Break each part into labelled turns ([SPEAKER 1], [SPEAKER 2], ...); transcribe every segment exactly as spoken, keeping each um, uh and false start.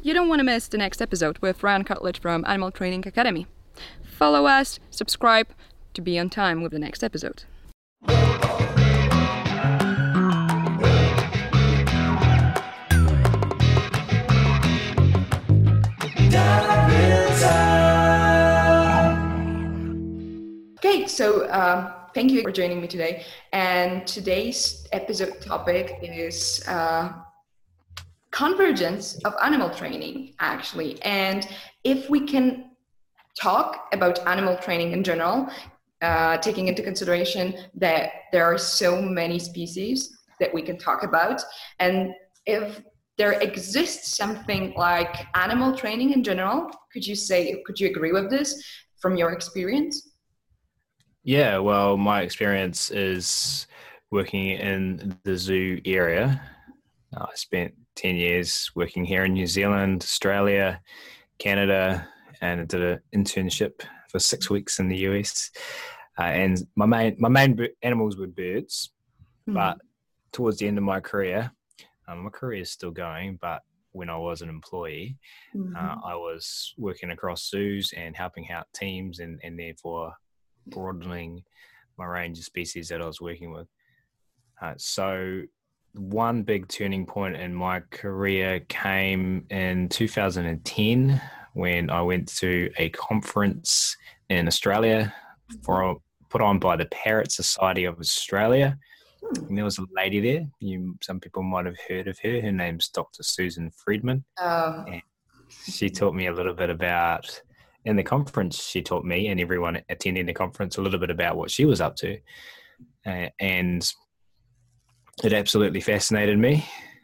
[SPEAKER 1] you don't want to miss the next episode with Ryan Cutledge from Animal Training Academy. Follow us, subscribe to be on time with the next episode. Okay, so uh, thank you for joining me today. And today's episode topic is uh, convergence of animal training, actually. And if we can talk about animal training in general, uh, taking into consideration that there are so many species that we can talk about, and if there exists something like animal training in general, could you say, could you agree with this from your experience?
[SPEAKER 2] Yeah, well, my experience is working in the zoo area. I spent ten years working here in New Zealand, Australia, Canada, and I did an internship for six weeks in the U S. Uh, and my main my main animals were birds, mm. but towards the end of my career, um, my career is still going, but when I was an employee, mm-hmm. uh, I was working across zoos and helping out teams and, and therefore broadening my range of species that I was working with. Uh, so one big turning point in my career came in two thousand ten when I went to a conference in Australia for put on by the Parrot Society of Australia. And there was a lady there. You, some people might have heard of her. Her name's Doctor Susan Friedman. Oh. And she taught me a little bit about, in the conference, she taught me and everyone attending the conference a little bit about what she was up to. Uh, and it absolutely fascinated me.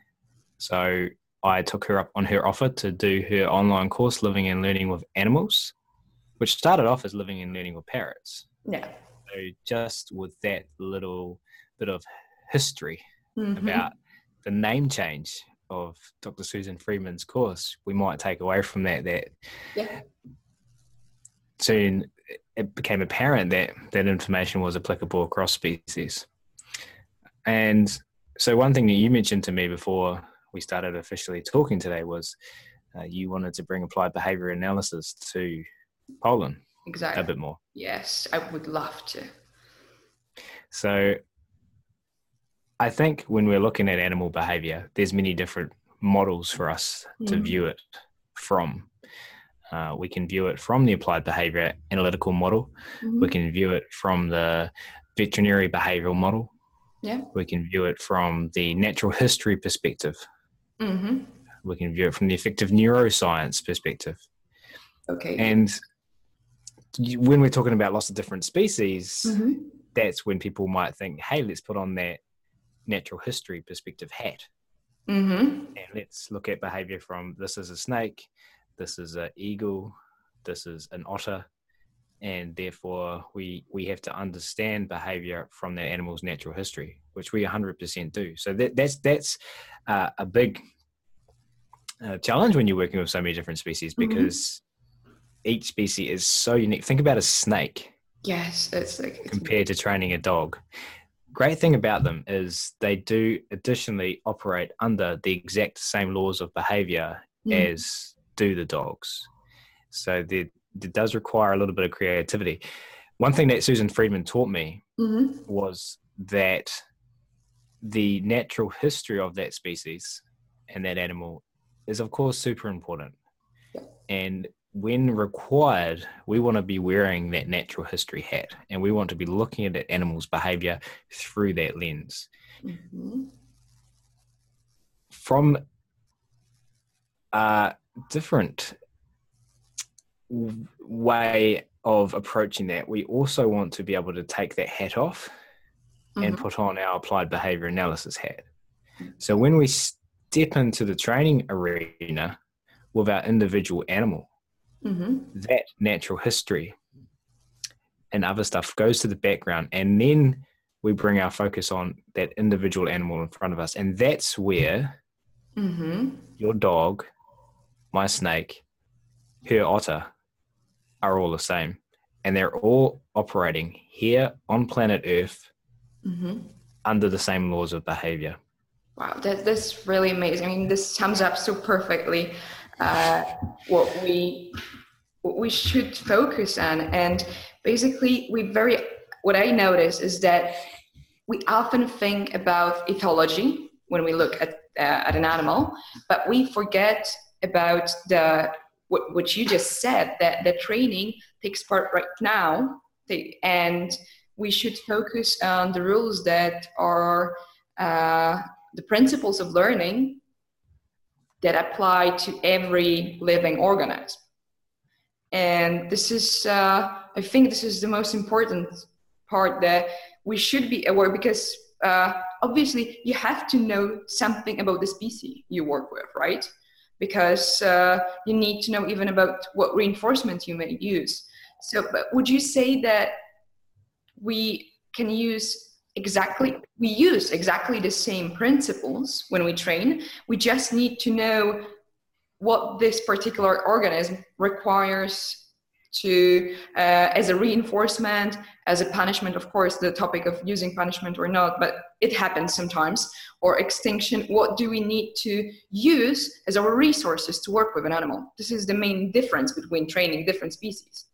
[SPEAKER 2] So I took her up on her offer to do her online course, Living and Learning with Animals, which started off as Living and Learning with Parrots.
[SPEAKER 1] Yeah.
[SPEAKER 2] So just with that little bit of history mm-hmm. about the name change of Doctor Susan Friedman's course, we might take away from that that yeah. soon it became apparent that that information was applicable across species. And so one thing that you mentioned to me before we started officially talking today was uh, you wanted to bring applied behavior analysis to Poland.
[SPEAKER 1] Exactly.
[SPEAKER 2] A bit more.
[SPEAKER 1] Yes, I would love to.
[SPEAKER 2] So I think when we're looking at animal behavior, there's many different models for us mm. to view it from. Uh, we can view it from the applied behavior analytical model. Mm-hmm. We can view it from the veterinary behavioral model.
[SPEAKER 1] Yeah.
[SPEAKER 2] We can view it from the natural history perspective.
[SPEAKER 1] Mm-hmm.
[SPEAKER 2] We can view it from the effective neuroscience perspective.
[SPEAKER 1] Okay.
[SPEAKER 2] And when we're talking about lots of different species, mm-hmm. that's when people might think, hey, let's put on that natural history perspective hat.
[SPEAKER 1] Mm-hmm.
[SPEAKER 2] And let's look at behavior from this is a snake, this is an eagle, this is an otter, and therefore we we have to understand behavior from that animal's natural history, which we one hundred percent do. So that that's that's uh, a big uh, challenge when you're working with so many different species, because mm-hmm. each species is so unique. Think about a snake.
[SPEAKER 1] Yes, it's like it's
[SPEAKER 2] compared to training a dog. Great thing about them is they do additionally operate under the exact same laws of behavior mm. as do the dogs. So there, there does require a little bit of creativity. One thing that Susan Friedman taught me mm-hmm. was that the natural history of that species and that animal is, of course, super important. Yeah. And when required, we want to be wearing that natural history hat, and we want to be looking at that animal's behavior through that lens.
[SPEAKER 1] Mm-hmm.
[SPEAKER 2] From a different way of approaching that, we also want to be able to take that hat off mm-hmm. and put on our applied behavior analysis hat. So when we step into the training arena with our individual animal, mm-hmm. that natural history and other stuff goes to the background, and then we bring our focus on that individual animal in front of us. And that's where
[SPEAKER 1] mm-hmm.
[SPEAKER 2] your dog, my snake, her otter are all the same. And they're all operating here on planet Earth
[SPEAKER 1] mm-hmm.
[SPEAKER 2] under the same laws of behavior.
[SPEAKER 1] Wow, that, that's really amazing. I mean, this sums up so perfectly uh, what we what we should focus on. And basically, we very what I notice is that we often think about ethology when we look at uh, at an animal, but we forget about the what, what you just said, that the training takes part right now, and we should focus on the rules that are uh, the principles of learning that apply to every living organism. And this is, uh, I think this is the most important part, that we should be aware, because uh, obviously you have to know something about the species you work with, right? Because uh, you need to know even about what reinforcement you may use. So, but would you say that we can use exactly, we use exactly the same principles when we train? We just need to know what this particular organism requires to, uh, as a reinforcement, as a punishment, of course, the topic of using punishment or not, but it happens sometimes, or extinction. What do we need to use as our resources to work with an animal? This is the main difference between training different species.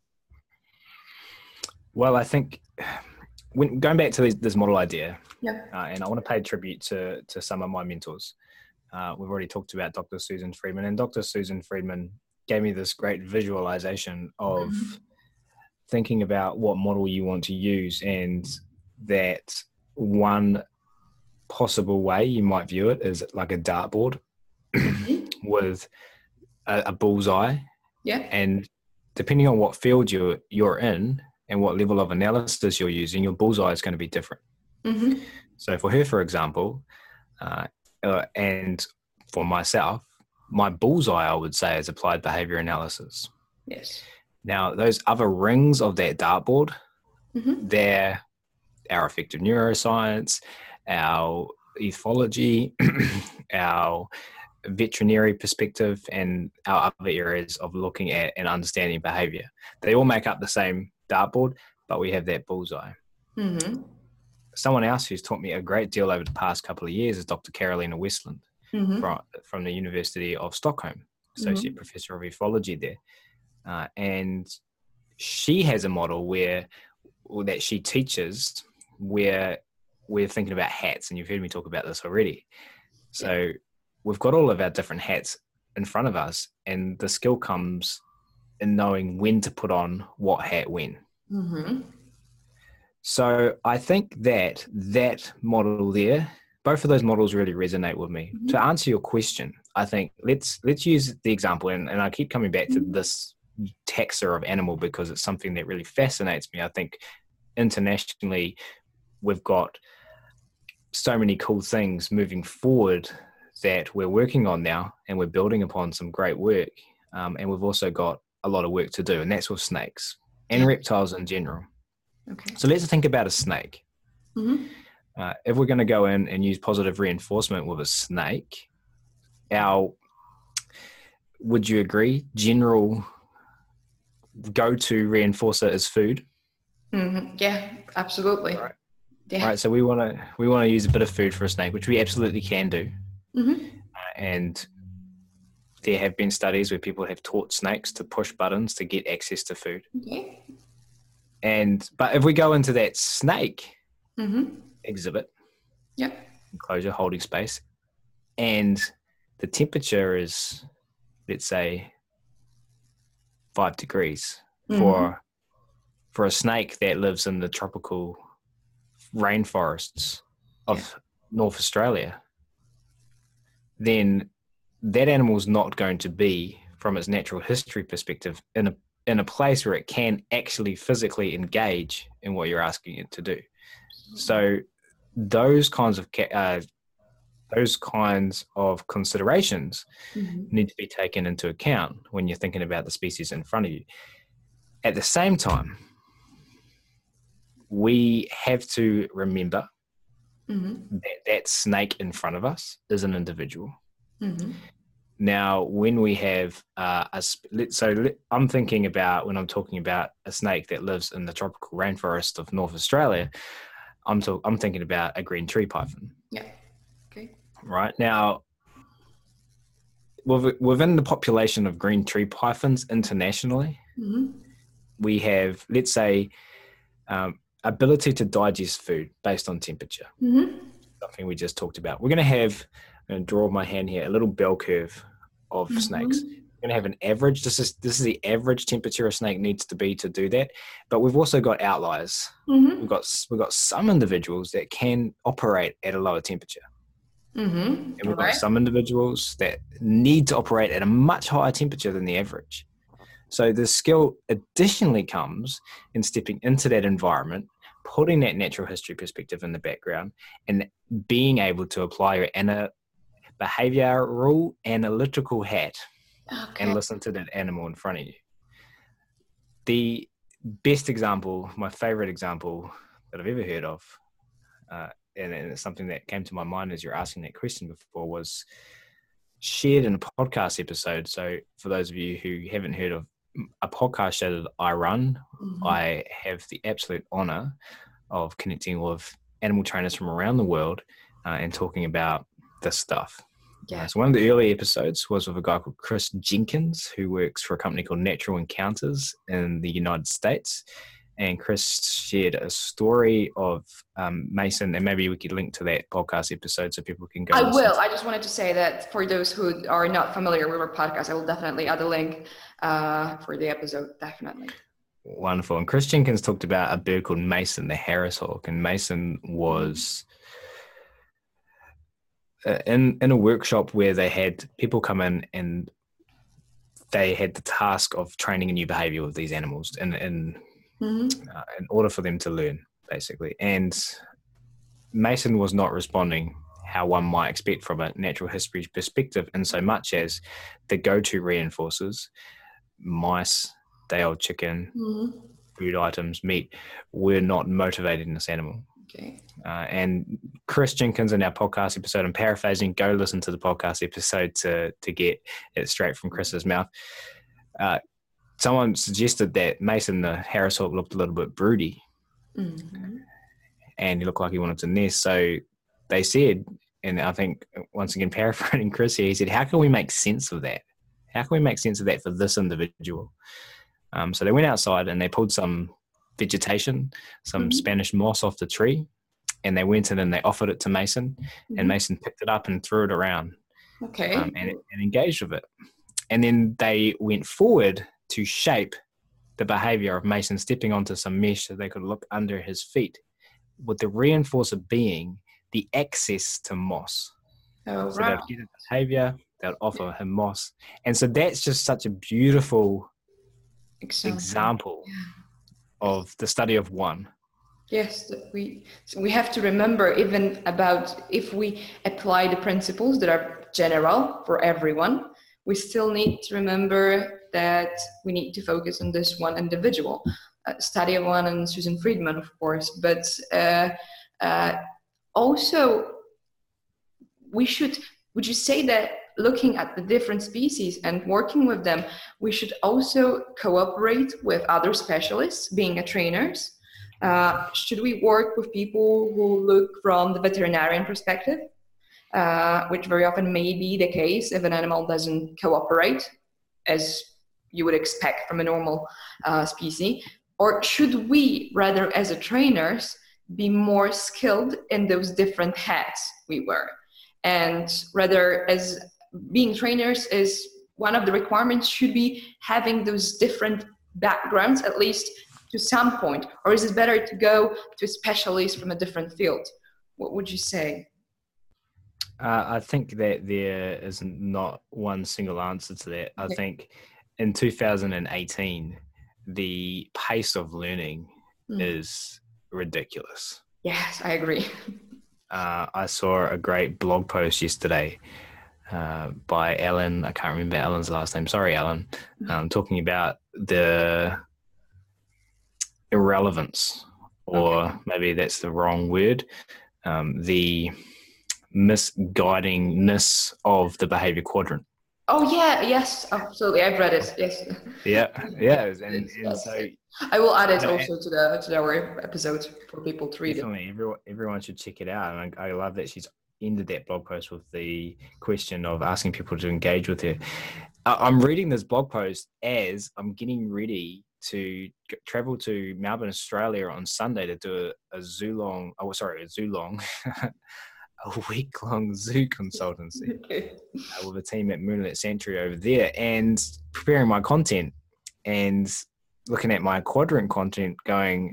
[SPEAKER 2] Well, I think when going back to this, this model idea,
[SPEAKER 1] yeah.
[SPEAKER 2] uh, and I want to pay tribute to, to some of my mentors. Uh, we've already talked about Doctor Susan Friedman, and Doctor Susan Friedman gave me this great visualization of mm-hmm. thinking about what model you want to use, and that one possible way you might view it is like a dartboard mm-hmm. with a, a bullseye.
[SPEAKER 1] Yeah.
[SPEAKER 2] And depending on what field you're, you're in and what level of analysis you're using, your bullseye is going to be different.
[SPEAKER 1] Mm-hmm.
[SPEAKER 2] So for her, for example, uh, uh, and for myself, my bullseye, I would say, is applied behavior analysis.
[SPEAKER 1] Yes.
[SPEAKER 2] Now, those other rings of that dartboard,
[SPEAKER 1] mm-hmm.
[SPEAKER 2] they're our affective neuroscience, our ethology, our veterinary perspective, and our other areas of looking at and understanding behavior. They all make up the same dartboard, but we have that bullseye.
[SPEAKER 1] Mm-hmm.
[SPEAKER 2] Someone else who's taught me a great deal over the past couple of years is Doctor Carolina Westland.
[SPEAKER 1] Mm-hmm.
[SPEAKER 2] From, from the University of Stockholm, Associate mm-hmm. Professor of Ethology there. Uh, and she has a model where, or that she teaches, where we're thinking about hats, and you've heard me talk about this already. So yeah. we've got all of our different hats in front of us, and the skill comes in knowing when to put on what hat when.
[SPEAKER 1] Mm-hmm.
[SPEAKER 2] So I think that that model there, both of those models really resonate with me. Mm-hmm. To answer your question, I think let's let's use the example, and, and I keep coming back to mm-hmm. this taxa of animal because it's something that really fascinates me. I think internationally we've got so many cool things moving forward that we're working on now, and we're building upon some great work. Um, and we've also got a lot of work to do, and that's with snakes and reptiles in general.
[SPEAKER 1] Okay.
[SPEAKER 2] So let's think about a snake.
[SPEAKER 1] Mm-hmm.
[SPEAKER 2] Uh, if we're going to go in and use positive reinforcement with a snake, our, would you agree, general go-to reinforcer is food?
[SPEAKER 1] Mm-hmm. Yeah, absolutely.
[SPEAKER 2] Right.
[SPEAKER 1] Yeah.
[SPEAKER 2] Right. So we want to we want to use a bit of food for a snake, which we absolutely can do.
[SPEAKER 1] Mm-hmm.
[SPEAKER 2] Uh, and there have been studies where people have taught snakes to push buttons to get access to food.
[SPEAKER 1] Okay.
[SPEAKER 2] And but if we go into that snake
[SPEAKER 1] mm-hmm.
[SPEAKER 2] exhibit,
[SPEAKER 1] yeah,
[SPEAKER 2] enclosure, holding space, and the temperature is, let's say, five degrees mm-hmm. for for a snake that lives in the tropical rainforests of yeah. North Australia, then that animal's not going to be, from its natural history perspective, in a in a place where it can actually physically engage in what you're asking it to do. So those kinds of uh, those kinds of considerations
[SPEAKER 1] mm-hmm.
[SPEAKER 2] need to be taken into account when you're thinking about the species in front of you. At the same time, we have to remember
[SPEAKER 1] mm-hmm.
[SPEAKER 2] that that snake in front of us is an individual.
[SPEAKER 1] Mm-hmm.
[SPEAKER 2] Now, when we have uh, a, so I'm thinking about, when I'm talking about a snake that lives in the tropical rainforest of North Australia, I'm to, I'm thinking about a green tree python.
[SPEAKER 1] Yeah. Okay.
[SPEAKER 2] Right now, within the population of green tree pythons internationally,
[SPEAKER 1] Mm-hmm.
[SPEAKER 2] we have, let's say, um, ability to digest food based on temperature.
[SPEAKER 1] Mm-hmm.
[SPEAKER 2] Something we just talked about. We're going to have, I'm going to draw my hand here, a little bell curve of
[SPEAKER 1] Mm-hmm.
[SPEAKER 2] snakes. We're going to have an average. This is this is the average temperature a snake needs to be to do that. But we've also got outliers.
[SPEAKER 1] Mm-hmm.
[SPEAKER 2] We've got we've got some individuals that can operate at a lower temperature.
[SPEAKER 1] Mm-hmm.
[SPEAKER 2] And we've
[SPEAKER 1] All
[SPEAKER 2] got
[SPEAKER 1] right.
[SPEAKER 2] some individuals that need to operate at a much higher temperature than the average. So the skill additionally comes in stepping into that environment, putting that natural history perspective in the background, and being able to apply your ana- behavioral analytical hat
[SPEAKER 1] Okay.
[SPEAKER 2] and listen to that animal in front of you. The best example, my favorite example that I've ever heard of, uh, and, and it's something that came to my mind as you're asking that question before, was shared in a podcast episode. So for those of you who haven't heard of a podcast show that I run,
[SPEAKER 1] Mm-hmm.
[SPEAKER 2] I have the absolute honor of connecting with animal trainers from around the world uh, and talking about this stuff.
[SPEAKER 1] Yeah.
[SPEAKER 2] Uh, so one of the early episodes was with a guy called Chris Jenkins, who works for a company called Natural Encounters in the United States. And Chris shared a story of um, Mason, and maybe we could link to that podcast episode so people can go.
[SPEAKER 1] I will. I just wanted to say that for those who are not familiar with our podcast, I will definitely add a link uh, for the episode. Definitely.
[SPEAKER 2] Wonderful. And Chris Jenkins talked about a bird called Mason, the Harris hawk. And Mason was uh, in, in a workshop where they had people come in and they had the task of training a new behavior with these animals in, in,
[SPEAKER 1] Mm-hmm.
[SPEAKER 2] uh, in order for them to learn, basically. And Mason was not responding how one might expect from a natural history perspective, in so much as the go-to reinforcers, mice, day-old chicken,
[SPEAKER 1] Mm-hmm.
[SPEAKER 2] food items, meat, were not motivating this animal.
[SPEAKER 1] Okay.
[SPEAKER 2] Uh, and Chris Jenkins in our podcast episode, I'm paraphrasing, go listen to the podcast episode to to get it straight from Chris's mouth. Uh, someone suggested that Mason, the Harris hawk, looked a little bit broody,
[SPEAKER 1] Mm-hmm.
[SPEAKER 2] and he looked like he wanted to nest. So they said, and I think once again paraphrasing Chris here, he said, how can we make sense of that? How can we make sense of that for this individual? Um, so they went outside and they pulled some vegetation, some
[SPEAKER 1] Mm-hmm.
[SPEAKER 2] Spanish moss off the tree, and they went in and they offered it to Mason,
[SPEAKER 1] Mm-hmm.
[SPEAKER 2] and Mason picked it up and threw it around
[SPEAKER 1] Okay.
[SPEAKER 2] um, and, and engaged with it. And then they went forward to shape the behavior of Mason stepping onto some mesh so they could look under his feet, with the reinforcer being the access to moss.
[SPEAKER 1] Oh,
[SPEAKER 2] So
[SPEAKER 1] right.
[SPEAKER 2] they'd get his behavior, they'd offer him moss. And so that's just such a beautiful
[SPEAKER 1] Example.
[SPEAKER 2] example of the study of one.
[SPEAKER 1] Yes, that we so we have to remember even about if we apply the principles that are general for everyone, we still need to remember that we need to focus on this one individual. Uh, study of one and Susan Friedman, of course, but uh, uh, also we should. Would you say that looking at the different species and working with them, we should also cooperate with other specialists, being a trainers? Uh, should we work with people who look from the veterinarian perspective, uh, which very often may be the case if an animal doesn't cooperate, as you would expect from a normal uh, species? Or should we, rather as a trainers, be more skilled in those different hats we wear? And rather, as being trainers is one of the requirements, should be having those different backgrounds, at least to some point, or is it better to go to a specialist from a different field? What would you say?
[SPEAKER 2] Uh, I think that there is not one single answer to that. I
[SPEAKER 1] Okay.
[SPEAKER 2] think in two thousand eighteen, the pace of learning
[SPEAKER 1] Mm.
[SPEAKER 2] is ridiculous.
[SPEAKER 1] Yes, I agree.
[SPEAKER 2] Uh, I saw a great blog post yesterday uh, by Alan. I can't remember Alan's last name. Sorry, Alan. Um, talking about the irrelevance, or
[SPEAKER 1] Okay.
[SPEAKER 2] maybe that's the wrong word, um, the misguidingness of the behavior quadrant.
[SPEAKER 1] Oh yeah, yes, absolutely. I've read it. Yes.
[SPEAKER 2] Yeah, yeah, and, and
[SPEAKER 1] Yes.
[SPEAKER 2] so
[SPEAKER 1] I will add it
[SPEAKER 2] Yeah,
[SPEAKER 1] also to the to our episode for people to read it.
[SPEAKER 2] definitely everyone everyone should check it out. And I, I love that she's ended that blog post with the question of asking people to engage with it. I'm reading this blog post as I'm getting ready to travel to Melbourne, Australia on Sunday to do a, a Zoolong, oh sorry, a Zoolong, a week-long zoo consultancy
[SPEAKER 1] Okay.
[SPEAKER 2] uh, with a team at Moonlit Sanctuary over there, and preparing my content and looking at my quadrant content, going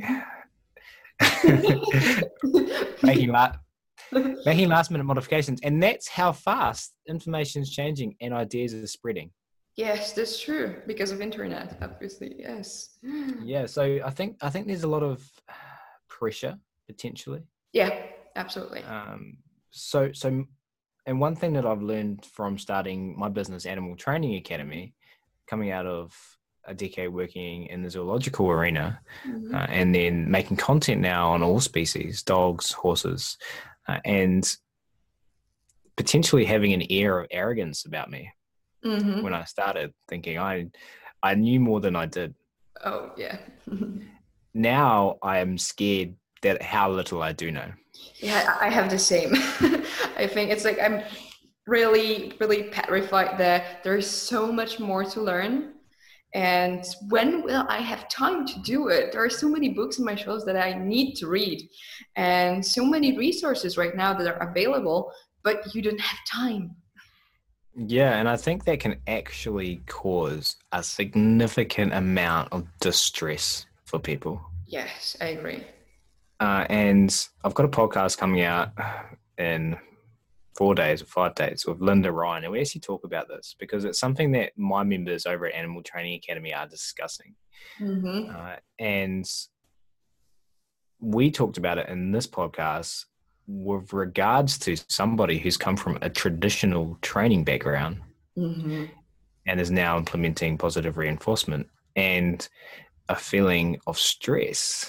[SPEAKER 2] making la- making last-minute modifications, and that's how fast information is changing and ideas are spreading.
[SPEAKER 1] Yes, that's true, because of internet, obviously. Yes.
[SPEAKER 2] Yeah, so I think I think there's a lot of pressure potentially.
[SPEAKER 1] Yeah, absolutely.
[SPEAKER 2] Um, so so, and one thing that I've learned from starting my business, Animal Training Academy, coming out of a decade working in the zoological arena,
[SPEAKER 1] Mm-hmm.
[SPEAKER 2] uh, and then making content now on all species, dogs, horses, uh, and potentially having an air of arrogance about me.
[SPEAKER 1] Mm-hmm.
[SPEAKER 2] When I started thinking I, I knew more than I did.
[SPEAKER 1] Oh, yeah.
[SPEAKER 2] Now I am scared that how little I do know.
[SPEAKER 1] Yeah, I have the same. I think it's like I'm really, really petrified that there's so much more to learn. And when will I have time to do it? There are so many books in my shelves that I need to read, and so many resources right now that are available, but you don't have time.
[SPEAKER 2] Yeah, and I think that can actually cause a significant amount of distress for people.
[SPEAKER 1] Yes, I agree.
[SPEAKER 2] Uh, and I've got a podcast coming out in four days or five days with Linda Ryan, and we actually talk about this because it's something that my members over at Animal Training Academy are discussing.
[SPEAKER 1] Mm-hmm.
[SPEAKER 2] Uh, and we talked about it in this podcast with regards to somebody who's come from a traditional training background
[SPEAKER 1] Mm-hmm.
[SPEAKER 2] and is now implementing positive reinforcement, and a feeling of stress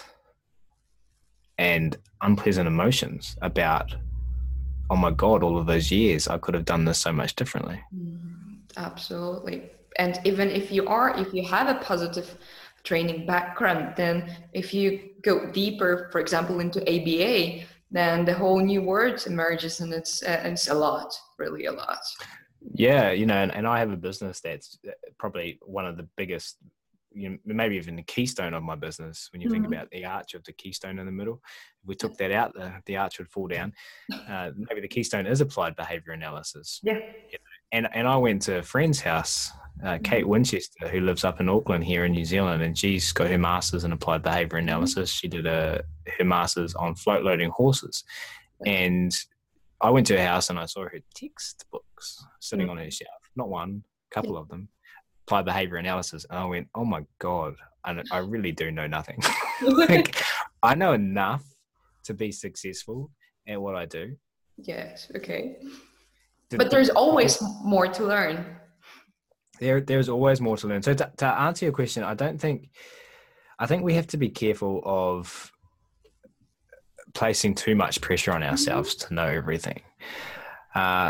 [SPEAKER 2] and unpleasant emotions about, oh my God, all of those years, I could have done this so much differently.
[SPEAKER 1] Mm-hmm. Absolutely. And even if you are, if you have a positive training background, then if you go deeper, for example, into A B A, then the whole new word emerges, and it's uh, it's a lot, really a lot.
[SPEAKER 2] Yeah, you know, and, and I have a business that's probably one of the biggest, you know, maybe even the keystone of my business. When you
[SPEAKER 1] Mm-hmm.
[SPEAKER 2] think about the arch of the keystone in the middle, if we took that out, the, the arch would fall down. Uh, maybe the keystone is applied behavior analysis.
[SPEAKER 1] Yeah.
[SPEAKER 2] And and I went to a friend's house, uh, Kate Winchester, who lives up in Auckland here in New Zealand, and she's got her master's in applied behavior analysis. She did a her master's on float loading horses, and I went to her house and I saw her textbooks sitting on her shelf, not one, a couple
[SPEAKER 1] Yeah.
[SPEAKER 2] of them, applied behavior analysis, and I went, oh my God, I, I really do know nothing. Like, I know enough to be successful at what I do.
[SPEAKER 1] Yes. Okay.
[SPEAKER 2] The-
[SPEAKER 1] But there's always more to learn.
[SPEAKER 2] There, there's always more to learn. So to, to answer your question, I don't think, I think we have to be careful of placing too much pressure on ourselves to know everything. Uh,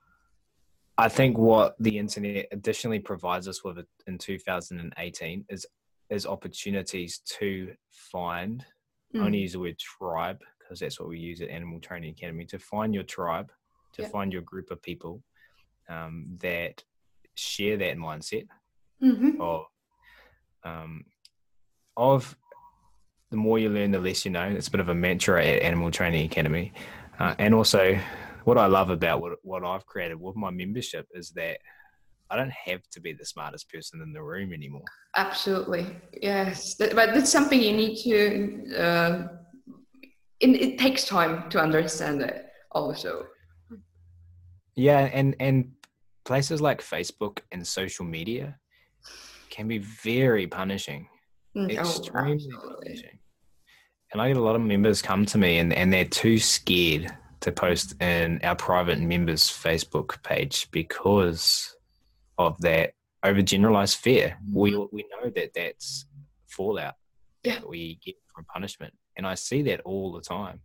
[SPEAKER 2] I think what the internet additionally provides us with in two thousand eighteen is is opportunities to find,
[SPEAKER 1] Mm.
[SPEAKER 2] I only use the word tribe because that's what we use at Animal Training Academy, to find your tribe, to
[SPEAKER 1] Yeah.
[SPEAKER 2] find your group of people um, that share that mindset
[SPEAKER 1] Mm-hmm.
[SPEAKER 2] of um, of the more you learn, the less you know. It's a bit of a mantra at Animal Training Academy. Uh, and also what I love about what, what I've created with my membership is that I don't have to be the smartest person in the room anymore.
[SPEAKER 1] Absolutely. Yes. That, but that's something you need to, uh, it, it takes time to understand it also.
[SPEAKER 2] Yeah. And, and places like Facebook and social media can be very punishing,
[SPEAKER 1] Mm.
[SPEAKER 2] extremely
[SPEAKER 1] Oh, absolutely.
[SPEAKER 2] punishing. And I get a lot of members come to me and, and they're too scared to post in our private members Facebook page because of that overgeneralized fear. We we know that that's fallout
[SPEAKER 1] Yeah.
[SPEAKER 2] that we get from punishment. And I see that all the time.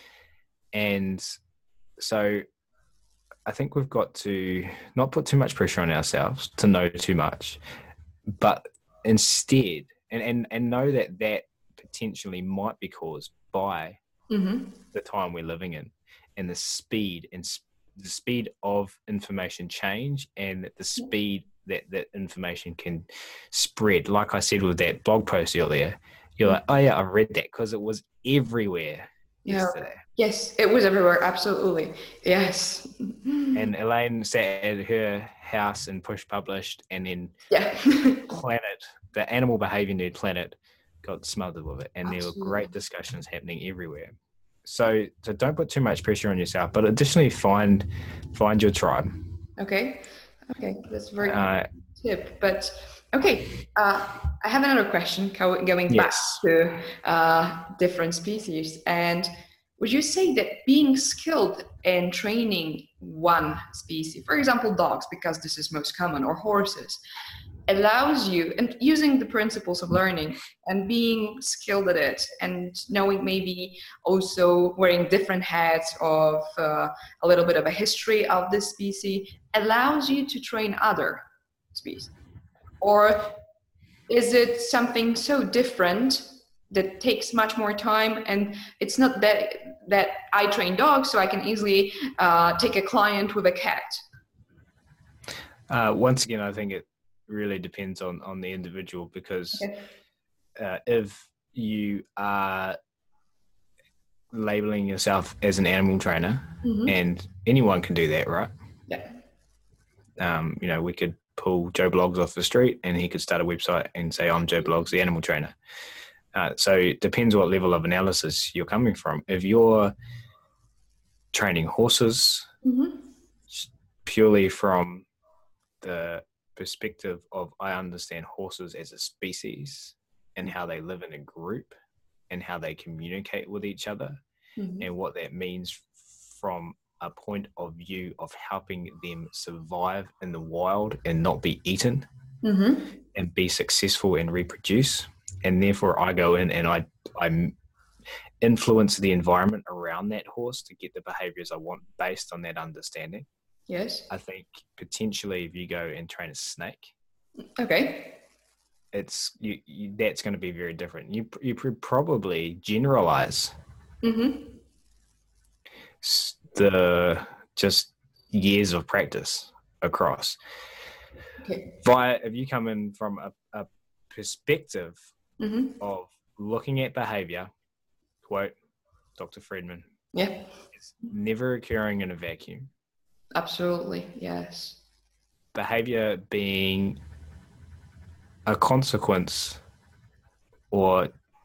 [SPEAKER 2] And so I think we've got to not put too much pressure on ourselves to know too much, but instead, and, and, and know that that potentially might be caused by
[SPEAKER 1] Mm-hmm.
[SPEAKER 2] the time we're living in. and the speed and sp- the speed of information change and the speed that that information can spread. Like I said with that blog post earlier, you're like, oh yeah, I read that because it was everywhere
[SPEAKER 1] Yeah.
[SPEAKER 2] yesterday.
[SPEAKER 1] Yes, it was everywhere. Absolutely. Yes.
[SPEAKER 2] And Elaine sat at her house and push published, and then
[SPEAKER 1] yeah.
[SPEAKER 2] Planet, the Animal Behavior Nerd Planet, got smothered with it, and
[SPEAKER 1] Absolutely.
[SPEAKER 2] there were great discussions happening everywhere. So, so don't put too much pressure on yourself, but additionally, find find your tribe.
[SPEAKER 1] Okay. Okay, that's a very
[SPEAKER 2] Uh,
[SPEAKER 1] good tip. But okay, uh, I have another question going back
[SPEAKER 2] yes.
[SPEAKER 1] to uh, different species. And would you say that being skilled in training one species, for example, dogs, because this is most common, or horses, allows you, and using the principles of learning and being skilled at it, and knowing maybe also wearing different hats of uh, a little bit of a history of this species, allows you to train other species? Or is it something so different that takes much more time, and it's not that that I train dogs so I can easily uh, take a client with a cat?
[SPEAKER 2] Uh, once again, I think it really depends on, on the individual, because
[SPEAKER 1] Okay.
[SPEAKER 2] uh, if you are labeling yourself as an animal trainer, mm-hmm. and anyone can do that, right?
[SPEAKER 1] Yeah.
[SPEAKER 2] Um, you know, we could pull Joe Bloggs off the street and he could start a website and say, I'm Joe Bloggs, the animal trainer. Uh, so it depends what level of analysis you're coming from. If you're training horses, mm-hmm. purely from the perspective of I understand horses as a species and how they live in a group and how they communicate with each other, mm-hmm. and what that means from a point of view of helping them survive in the wild and not be eaten, mm-hmm. and be successful and reproduce. And therefore I go in and I I influence the environment around that horse to get the behaviors I want based on that understanding.
[SPEAKER 1] Yes.
[SPEAKER 2] I think potentially if you go and train a snake,
[SPEAKER 1] okay,
[SPEAKER 2] it's you, you that's going to be very different. You you probably generalize, mm-hmm. the just years of practice across.
[SPEAKER 1] Okay.
[SPEAKER 2] Via if you come in from a, a perspective, mm-hmm. of looking at behavior, quote Doctor Friedman,
[SPEAKER 1] yeah,
[SPEAKER 2] it's never occurring in a vacuum.
[SPEAKER 1] Absolutely, yes.
[SPEAKER 2] Behavior being a consequence, or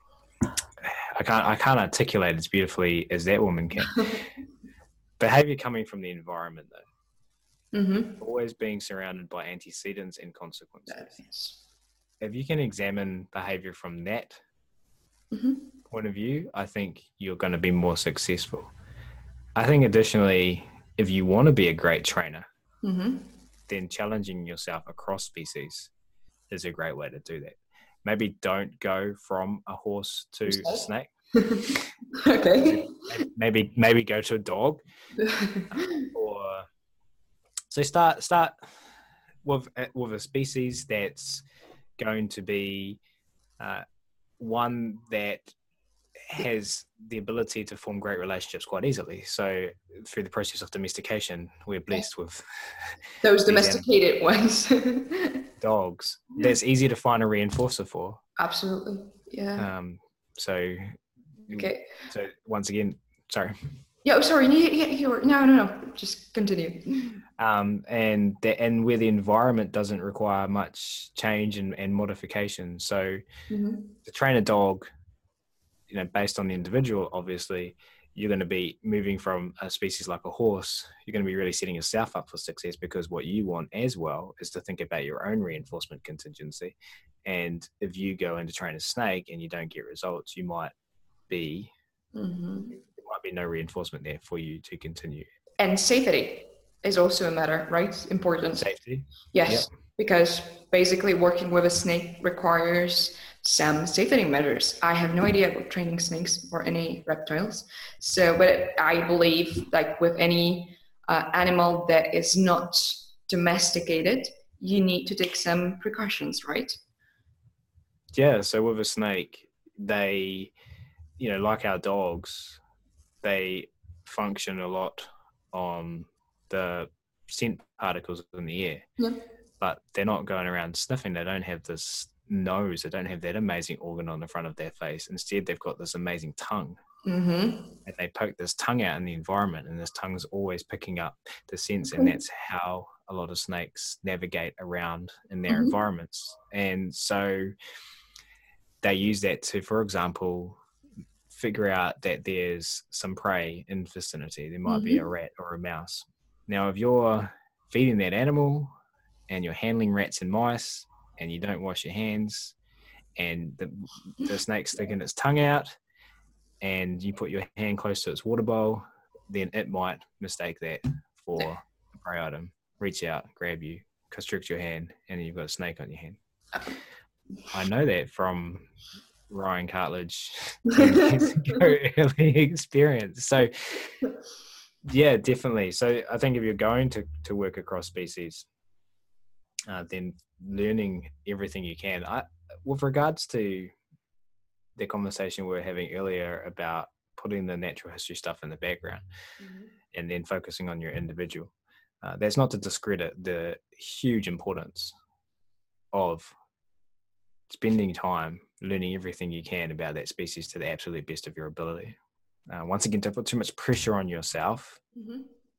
[SPEAKER 2] I can't I can't articulate as beautifully as that woman can. Behavior coming from the environment, though, mm-hmm. always being surrounded by antecedents and consequences.
[SPEAKER 1] Yes.
[SPEAKER 2] If you can examine behavior from that, mm-hmm. point of view, I think you're going to be more successful. I think additionally, if you want to be a great trainer, mm-hmm. then challenging yourself across species is a great way to do that. Maybe don't go from a horse to a snake.
[SPEAKER 1] Okay.
[SPEAKER 2] Maybe maybe go to a dog. or so start start with with a species that's going to be uh, one that has the ability to form great relationships quite easily. So through the process of domestication, we're blessed with
[SPEAKER 1] those domesticated ones.
[SPEAKER 2] Dogs. That's easy to find a reinforcer for.
[SPEAKER 1] Absolutely. Yeah.
[SPEAKER 2] Um, so,
[SPEAKER 1] okay.
[SPEAKER 2] So once again, sorry.
[SPEAKER 1] Yeah, oh, sorry. Yeah, you were, no, no, no. Just continue.
[SPEAKER 2] Um, and the, and where the environment doesn't require much change and, and modification. So mm-hmm. to train a dog, you know, based on the individual, obviously, you're going to be moving from a species like a horse. You're going to be really setting yourself up for success, because what you want as well is to think about your own reinforcement contingency. And if you go in to train a snake and you don't get results, you might be, mm-hmm. there might be no reinforcement there for you to continue.
[SPEAKER 1] And safety is also a matter, right? Important.
[SPEAKER 2] Safety.
[SPEAKER 1] Yes,
[SPEAKER 2] yep.
[SPEAKER 1] Because basically working with a snake requires some safety measures. I have no idea about training snakes or any reptiles. So, but I believe like with any uh, animal that is not domesticated, you need to take some precautions, right?
[SPEAKER 2] Yeah. So with a snake, they, you know, like our dogs, they function a lot on the scent particles in the air,
[SPEAKER 1] Yeah.
[SPEAKER 2] but they're not going around sniffing. They don't have this nose. They don't have that amazing organ on the front of their face. Instead, they've got this amazing tongue.
[SPEAKER 1] Mm-hmm.
[SPEAKER 2] And they poke this tongue out in the environment, and this tongue's always picking up the scents,
[SPEAKER 1] Okay.
[SPEAKER 2] and that's how a lot of snakes navigate around in their
[SPEAKER 1] Mm-hmm.
[SPEAKER 2] environments. And so they use that to, for example, figure out that there's some prey in vicinity. There might be a
[SPEAKER 1] Mm-hmm.
[SPEAKER 2] rat or a mouse. Now, if you're feeding that animal and you're handling rats and mice and you don't wash your hands and the, the snake's sticking its tongue out and you put your hand close to its water bowl, then it might mistake that for a prey item, reach out, grab you, constrict your hand, and then you've got a snake on your hand. I know that from Ryan Cartledge early experience. So yeah, definitely. So I think if you're going to, to work across species, uh, then learning everything you can. I, with regards to the conversation we were having earlier about putting the natural history stuff in the background
[SPEAKER 1] Mm-hmm.
[SPEAKER 2] and then focusing on your individual, uh, that's not to discredit the huge importance of spending time learning everything you can about that species to the absolute best of your ability. Uh, once again, don't put too much pressure on yourself,
[SPEAKER 1] Mm-hmm.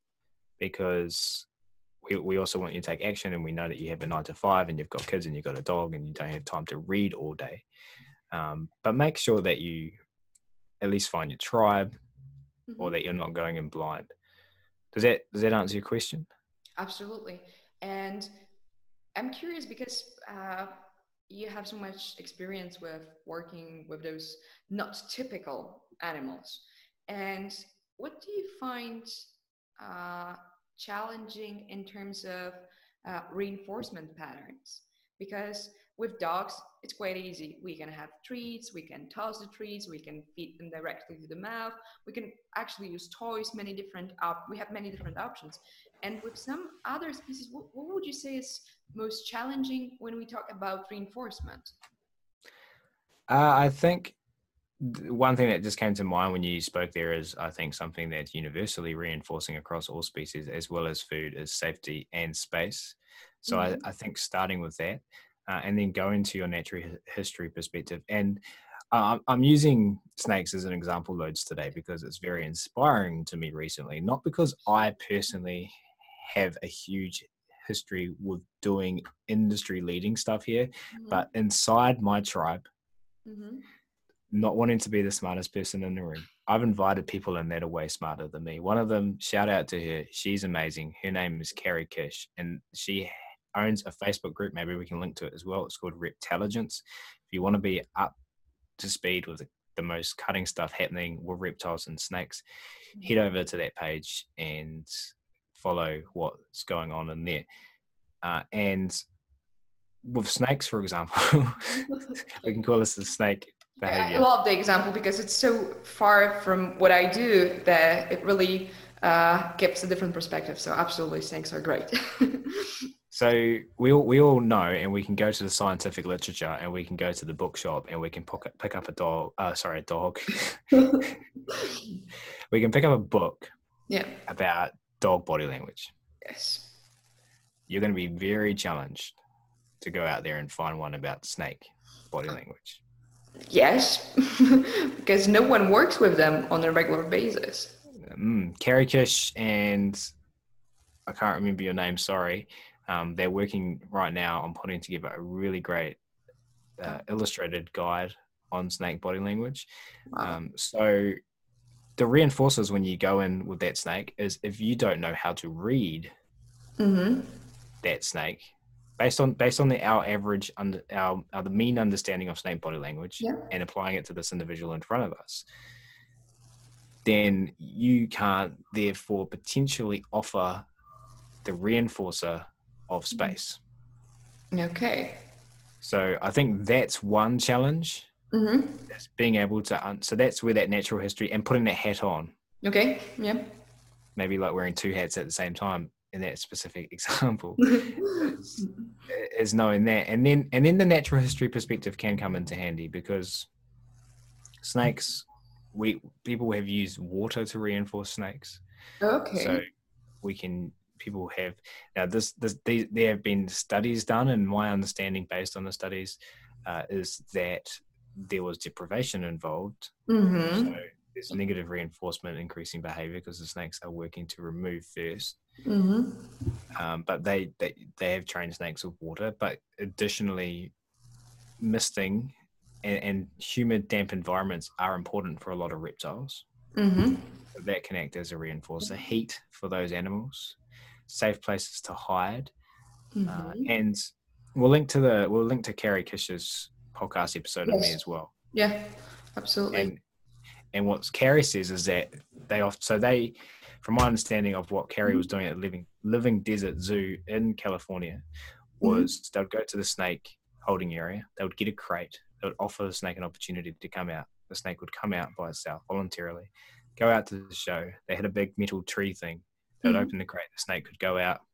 [SPEAKER 2] because we, we also want you to take action, and we know that you have a nine to five and you've got kids and you've got a dog and you don't have time to read all day. Um, but make sure that you at least find your tribe,
[SPEAKER 1] Mm-hmm.
[SPEAKER 2] or that you're not going in blind. Does that, does that answer your question?
[SPEAKER 1] Absolutely. And I'm curious because uh, you have so much experience with working with those not typical animals. And what do you find uh, challenging in terms of uh, reinforcement patterns? Because with dogs, it's quite easy. We can have treats, we can toss the treats, we can feed them directly to the mouth. We can actually use toys, many different op- we have many different options. And with some other species, what, what would you say is most challenging when we talk about reinforcement?
[SPEAKER 2] Uh, I think one thing that just came to mind when you spoke there is, I think, something that's universally reinforcing across all species as well as food is safety and space. So
[SPEAKER 1] Mm-hmm.
[SPEAKER 2] I, I think starting with that, uh, and then going to your natural history perspective. And uh, I'm using snakes as an example loads today because it's very inspiring to me recently, not because I personally have a huge history with doing industry leading stuff here,
[SPEAKER 1] Mm-hmm.
[SPEAKER 2] but inside my tribe,
[SPEAKER 1] Mm-hmm.
[SPEAKER 2] not wanting to be the smartest person in the room, I've invited people in that are way smarter than me. One of them, shout out to her. She's amazing. Her name is Carrie Kish, and she owns a Facebook group. Maybe we can link to it as well. It's called Reptelligence. If you want to be up to speed with the, the most cutting stuff happening with reptiles and snakes, head over to that page and follow what's going on in there. Uh, and with snakes, for example, we can call this the snake behavior.
[SPEAKER 1] I love the example because it's so far from what I do that it really uh, gives a different perspective. So absolutely, snakes are great.
[SPEAKER 2] So we all, we all know, and we can go to the scientific literature, and we can go to the bookshop, and we can pick, pick up a dog. Uh, sorry, a dog. We can pick up a book
[SPEAKER 1] Yeah.
[SPEAKER 2] about dog body language.
[SPEAKER 1] Yes.
[SPEAKER 2] You're going to be very challenged to go out there and find one about snake body language.
[SPEAKER 1] Yes, because no one works with them on a regular basis.
[SPEAKER 2] Mm, Carrie Kish and I can't remember your name, sorry. Um, they're working right now on putting together a really great uh, illustrated guide on snake body language.
[SPEAKER 1] Wow.
[SPEAKER 2] Um, so the reinforcers when you go in with that snake is if you don't know how to read
[SPEAKER 1] Mm-hmm.
[SPEAKER 2] that snake, based on based on the, our average, under, our, our the mean understanding of snake body language,
[SPEAKER 1] Yeah.
[SPEAKER 2] and applying it to this individual in front of us, then you can't therefore potentially offer the reinforcer of space.
[SPEAKER 1] Okay.
[SPEAKER 2] So I think that's one challenge.
[SPEAKER 1] Mm-hmm.
[SPEAKER 2] That's being able to, un- so that's where that natural history and putting that hat on,
[SPEAKER 1] Okay. Yeah.
[SPEAKER 2] maybe like wearing two hats at the same time in that specific example, is, is knowing that. And then, and then the natural history perspective can come into handy because snakes we people have used water to reinforce snakes.
[SPEAKER 1] Okay.
[SPEAKER 2] So we can people have now this this they, there have been studies done, and my understanding based on the studies uh, is that there was deprivation involved.
[SPEAKER 1] Mm-hmm.
[SPEAKER 2] So there's negative reinforcement increasing behavior because the snakes are working to remove first.
[SPEAKER 1] Mm-hmm.
[SPEAKER 2] Um, but they, they they have trained snakes with water, but additionally misting and, and humid damp environments are important for a lot of reptiles.
[SPEAKER 1] Mm-hmm.
[SPEAKER 2] That can act as a reinforcer. Heat for those animals, safe places to hide,
[SPEAKER 1] Mm-hmm.
[SPEAKER 2] uh, and we'll link to the we'll link to Carrie Kish's podcast episode on
[SPEAKER 1] Yes.
[SPEAKER 2] me as well.
[SPEAKER 1] Yeah, absolutely.
[SPEAKER 2] And and what Carrie says is that they off so they, from my understanding of what Carrie was doing at Living Living Desert Zoo in California, was mm-hmm. they would go to the snake holding area. They would get a crate. They would offer the snake an opportunity to come out. The snake would come out by itself voluntarily, go out to the show. They had a big metal tree thing. They would mm-hmm. open the crate. The snake could go out,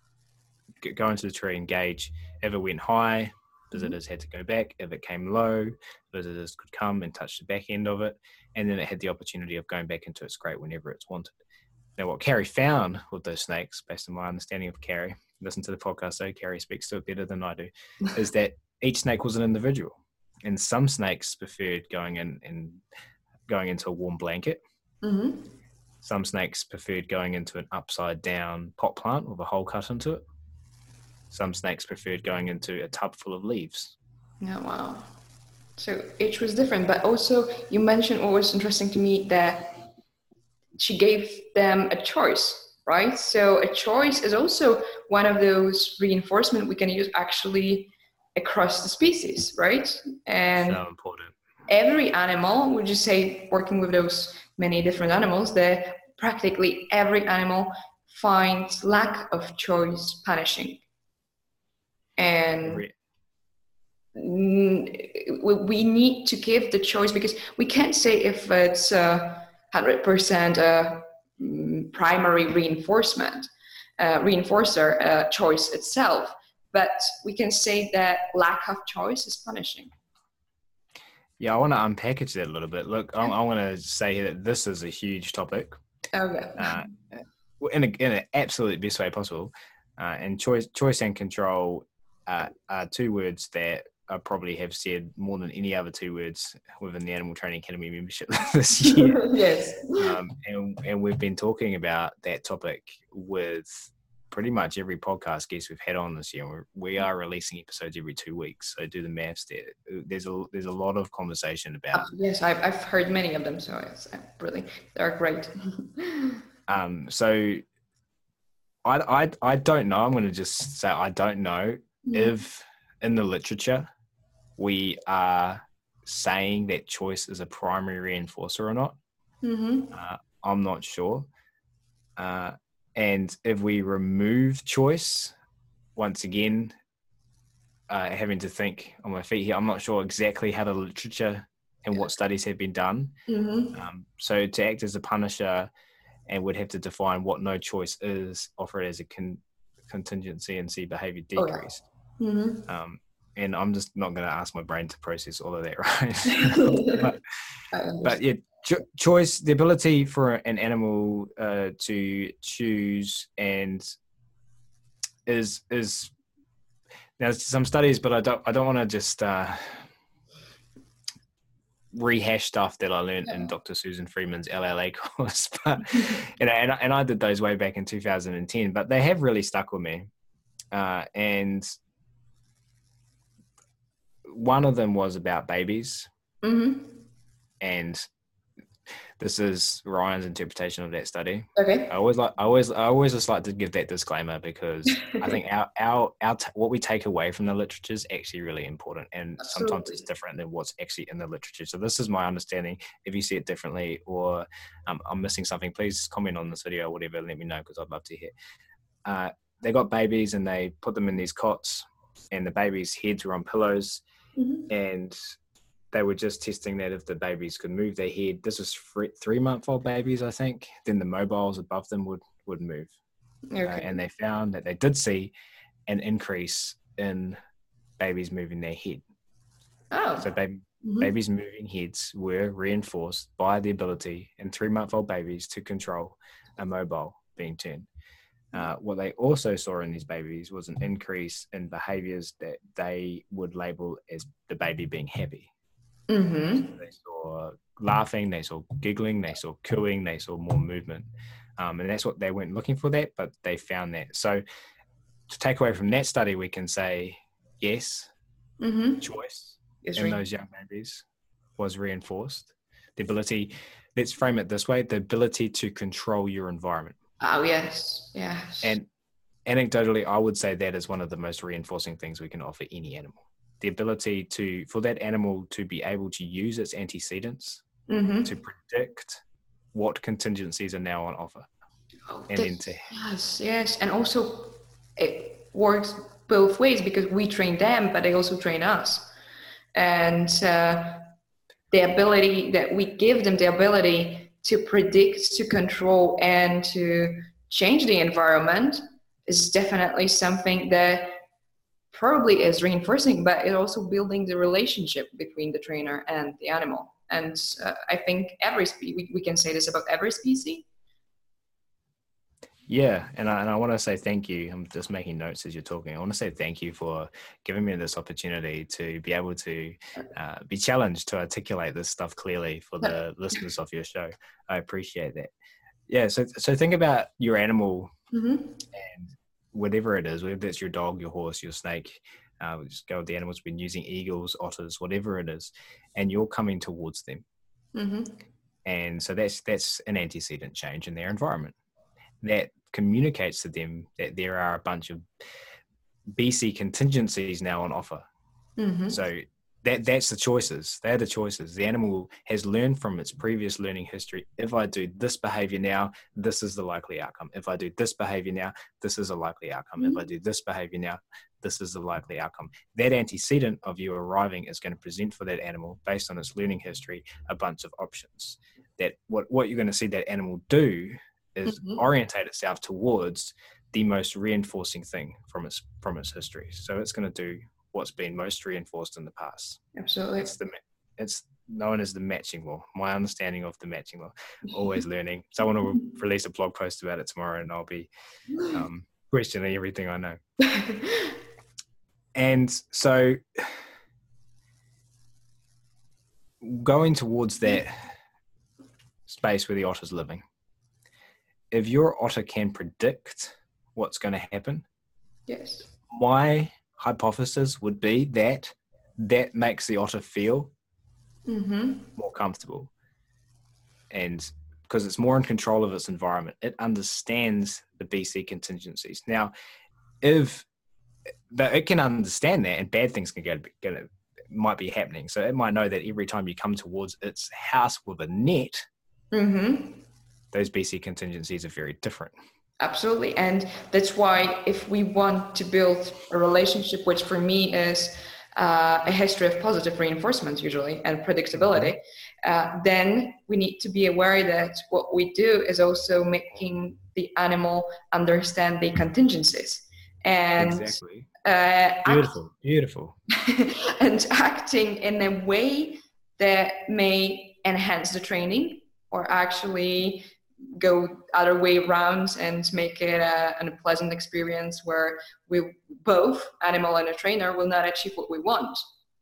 [SPEAKER 2] go into the tree, engage. If it went high, visitors mm-hmm. had to go back. If it came low, visitors could come and touch the back end of it. And then it had the opportunity of going back into its crate whenever it's wanted. Now, what Carrie found with those snakes, based on my understanding of Carrie, listen to the podcast, so Carrie speaks to it better than I do, is that each snake was an individual. And some snakes preferred going in and going into a warm blanket. Mm-hmm. Some snakes preferred going into an upside down pot plant with a hole cut into it. Some snakes preferred going into a tub full of leaves.
[SPEAKER 1] Yeah, wow. So each was different, but also you mentioned what was interesting to me, that she gave them a choice, right? So a choice is also one of those reinforcement we can use actually across the species, right? And
[SPEAKER 2] so important.
[SPEAKER 1] Every animal, would you say, working with those many different animals, that practically every animal finds lack of choice punishing. And every- we need to give the choice, because we can't say if it's a one hundred percent a primary reinforcement, uh, reinforcer uh, choice itself, but we can say that lack of choice is punishing.
[SPEAKER 2] Yeah, I want to unpackage that a little bit. Look, I, I want to say that this is a huge topic.
[SPEAKER 1] Okay.
[SPEAKER 2] Uh, in, a, in an absolute best way possible. Uh, and choice, choice and control uh, are two words that I probably have said more than any other two words within the Animal Training Academy membership this year.
[SPEAKER 1] Yes.
[SPEAKER 2] Um, and, and we've been talking about that topic with pretty much every podcast guest we've had on this year. We're, we are releasing episodes every two weeks. So do the maths there. There's a, there's a lot of conversation about.
[SPEAKER 1] Yes, I've, I've heard many of them. So it's really, they're great.
[SPEAKER 2] um, so I, I, I don't know. I'm going to just say I don't know mm. if in the literature we are saying that choice is a primary reinforcer or not. Mm-hmm. Uh, I'm not sure. Uh, and if we remove choice, once again, uh, having to think on my feet here, I'm not sure exactly how the literature and what studies have been done. Mm-hmm. Um, so to act as a punisher, and would have to define what no choice is, offer it as a con- contingency and see behavior decrease. Oh, yeah. Mm-hmm. Um, and I'm just not going to ask my brain to process all of that, right? but, but yeah, cho- choice, the ability for an animal uh, to choose and is, is now some studies, but I don't, I don't want to just uh, rehash stuff that I learned in Doctor Susan Freeman's L L A course, but you know, and, and I did those way back in two thousand ten, but they have really stuck with me. Uh, and one of them was about babies. Mm-hmm. And this is Ryan's interpretation of that study.
[SPEAKER 1] Okay.
[SPEAKER 2] I always like, I always, I always just like to give that disclaimer, because I think our, our, our, t- what we take away from the literature is actually really important. And Absolutely. Sometimes it's different than what's actually in the literature. So this is my understanding. If you see it differently, or um, I'm missing something, please comment on this video or whatever. Let me know, because I'd love to hear. Uh, they got babies and they put them in these cots, and the babies' heads were on pillows. Mm-hmm. And they were just testing that if the babies could move their head. This was three-month-old babies, I think. Then the mobiles above them would, would move. Okay. Uh, and they found that they did see an increase in babies moving their head.
[SPEAKER 1] Oh.
[SPEAKER 2] So baby,
[SPEAKER 1] Mm-hmm.
[SPEAKER 2] Babies' moving heads were reinforced by the ability in three-month-old babies to control a mobile being turned. Uh, what they also saw in these babies was an increase in behaviors that they would label as the baby being happy.
[SPEAKER 1] Mm-hmm.
[SPEAKER 2] So they saw laughing, they saw giggling, they saw cooing, they saw more movement. Um, and that's what they weren't looking for that, but they found that. So to take away from that study, we can say, yes,
[SPEAKER 1] Mm-hmm.
[SPEAKER 2] choice
[SPEAKER 1] It's
[SPEAKER 2] in
[SPEAKER 1] re-
[SPEAKER 2] those young babies was reinforced. The ability, let's frame it this way, the ability to control your environment.
[SPEAKER 1] Oh, yes, yes.
[SPEAKER 2] And anecdotally, I would say that is one of the most reinforcing things we can offer any animal. The ability to, for that animal to be able to use its antecedents
[SPEAKER 1] Mm-hmm.
[SPEAKER 2] to predict what contingencies are now on offer.
[SPEAKER 1] Oh,
[SPEAKER 2] And
[SPEAKER 1] that-
[SPEAKER 2] then to,
[SPEAKER 1] yes, yes. And also it works both ways because we train them, but they also train us. And uh, the ability that we give them, the ability to predict, to control, and to change the environment is definitely something that probably is reinforcing, but it also building the relationship between the trainer and the animal. And uh, I think every spe- we, we can say this about every species.
[SPEAKER 2] yeah, and I, and I want to say thank you. I'm just making notes as you're talking. I want to say thank you for giving me this opportunity to be able to uh, be challenged to articulate this stuff clearly for the listeners of your show. I appreciate that. Yeah, so so think about your animal
[SPEAKER 1] Mm-hmm.
[SPEAKER 2] and whatever it is, whether that's your dog, your horse, your snake, uh, we just go with the animals, been using eagles, otters, whatever it is, and you're coming towards them.
[SPEAKER 1] Mm-hmm.
[SPEAKER 2] And so that's that's an antecedent change in their environment. That communicates to them that there are a bunch of B C contingencies now on offer.
[SPEAKER 1] Mm-hmm.
[SPEAKER 2] So that that's the choices. They're the choices. The animal has learned from its previous learning history. If I do this behavior now, this is the likely outcome. If I do this behavior now, this is a likely outcome.
[SPEAKER 1] Mm-hmm.
[SPEAKER 2] If I do this behavior now, this is the likely outcome. That antecedent of you arriving is going to present for that animal, based on its learning history, a bunch of options. That what, what you're going to see that animal do is
[SPEAKER 1] Mm-hmm.
[SPEAKER 2] orientate itself towards the most reinforcing thing from its from its history. So it's going to do what's been most reinforced in the past.
[SPEAKER 1] Absolutely.
[SPEAKER 2] It's the it's known as the matching law. My understanding of the matching law. Always learning. Someone will release a blog post about it tomorrow, and I'll be um, questioning everything I know. And so, going towards that space where the otter's living, if your otter can predict what's going to happen,
[SPEAKER 1] Yes.
[SPEAKER 2] my hypothesis would be that that makes the otter feel
[SPEAKER 1] Mm-hmm.
[SPEAKER 2] more comfortable, and because it's more in control of its environment, it understands the B C contingencies. Now, if but it can understand that, and bad things can get, get might be happening. So it might know that every time you come towards its house with a net,
[SPEAKER 1] Mm-hmm.
[SPEAKER 2] those B C contingencies are very different.
[SPEAKER 1] Absolutely. And that's why if we want to build a relationship, which for me is uh, a history of positive reinforcement usually and predictability, uh, then we need to be aware that what we do is also making the animal understand the contingencies. And
[SPEAKER 2] Exactly.
[SPEAKER 1] uh,
[SPEAKER 2] Beautiful, act- beautiful.
[SPEAKER 1] and acting in a way that may enhance the training or actually go other way around and make it a, a pleasant experience where we both, animal and a trainer, will not achieve what we want.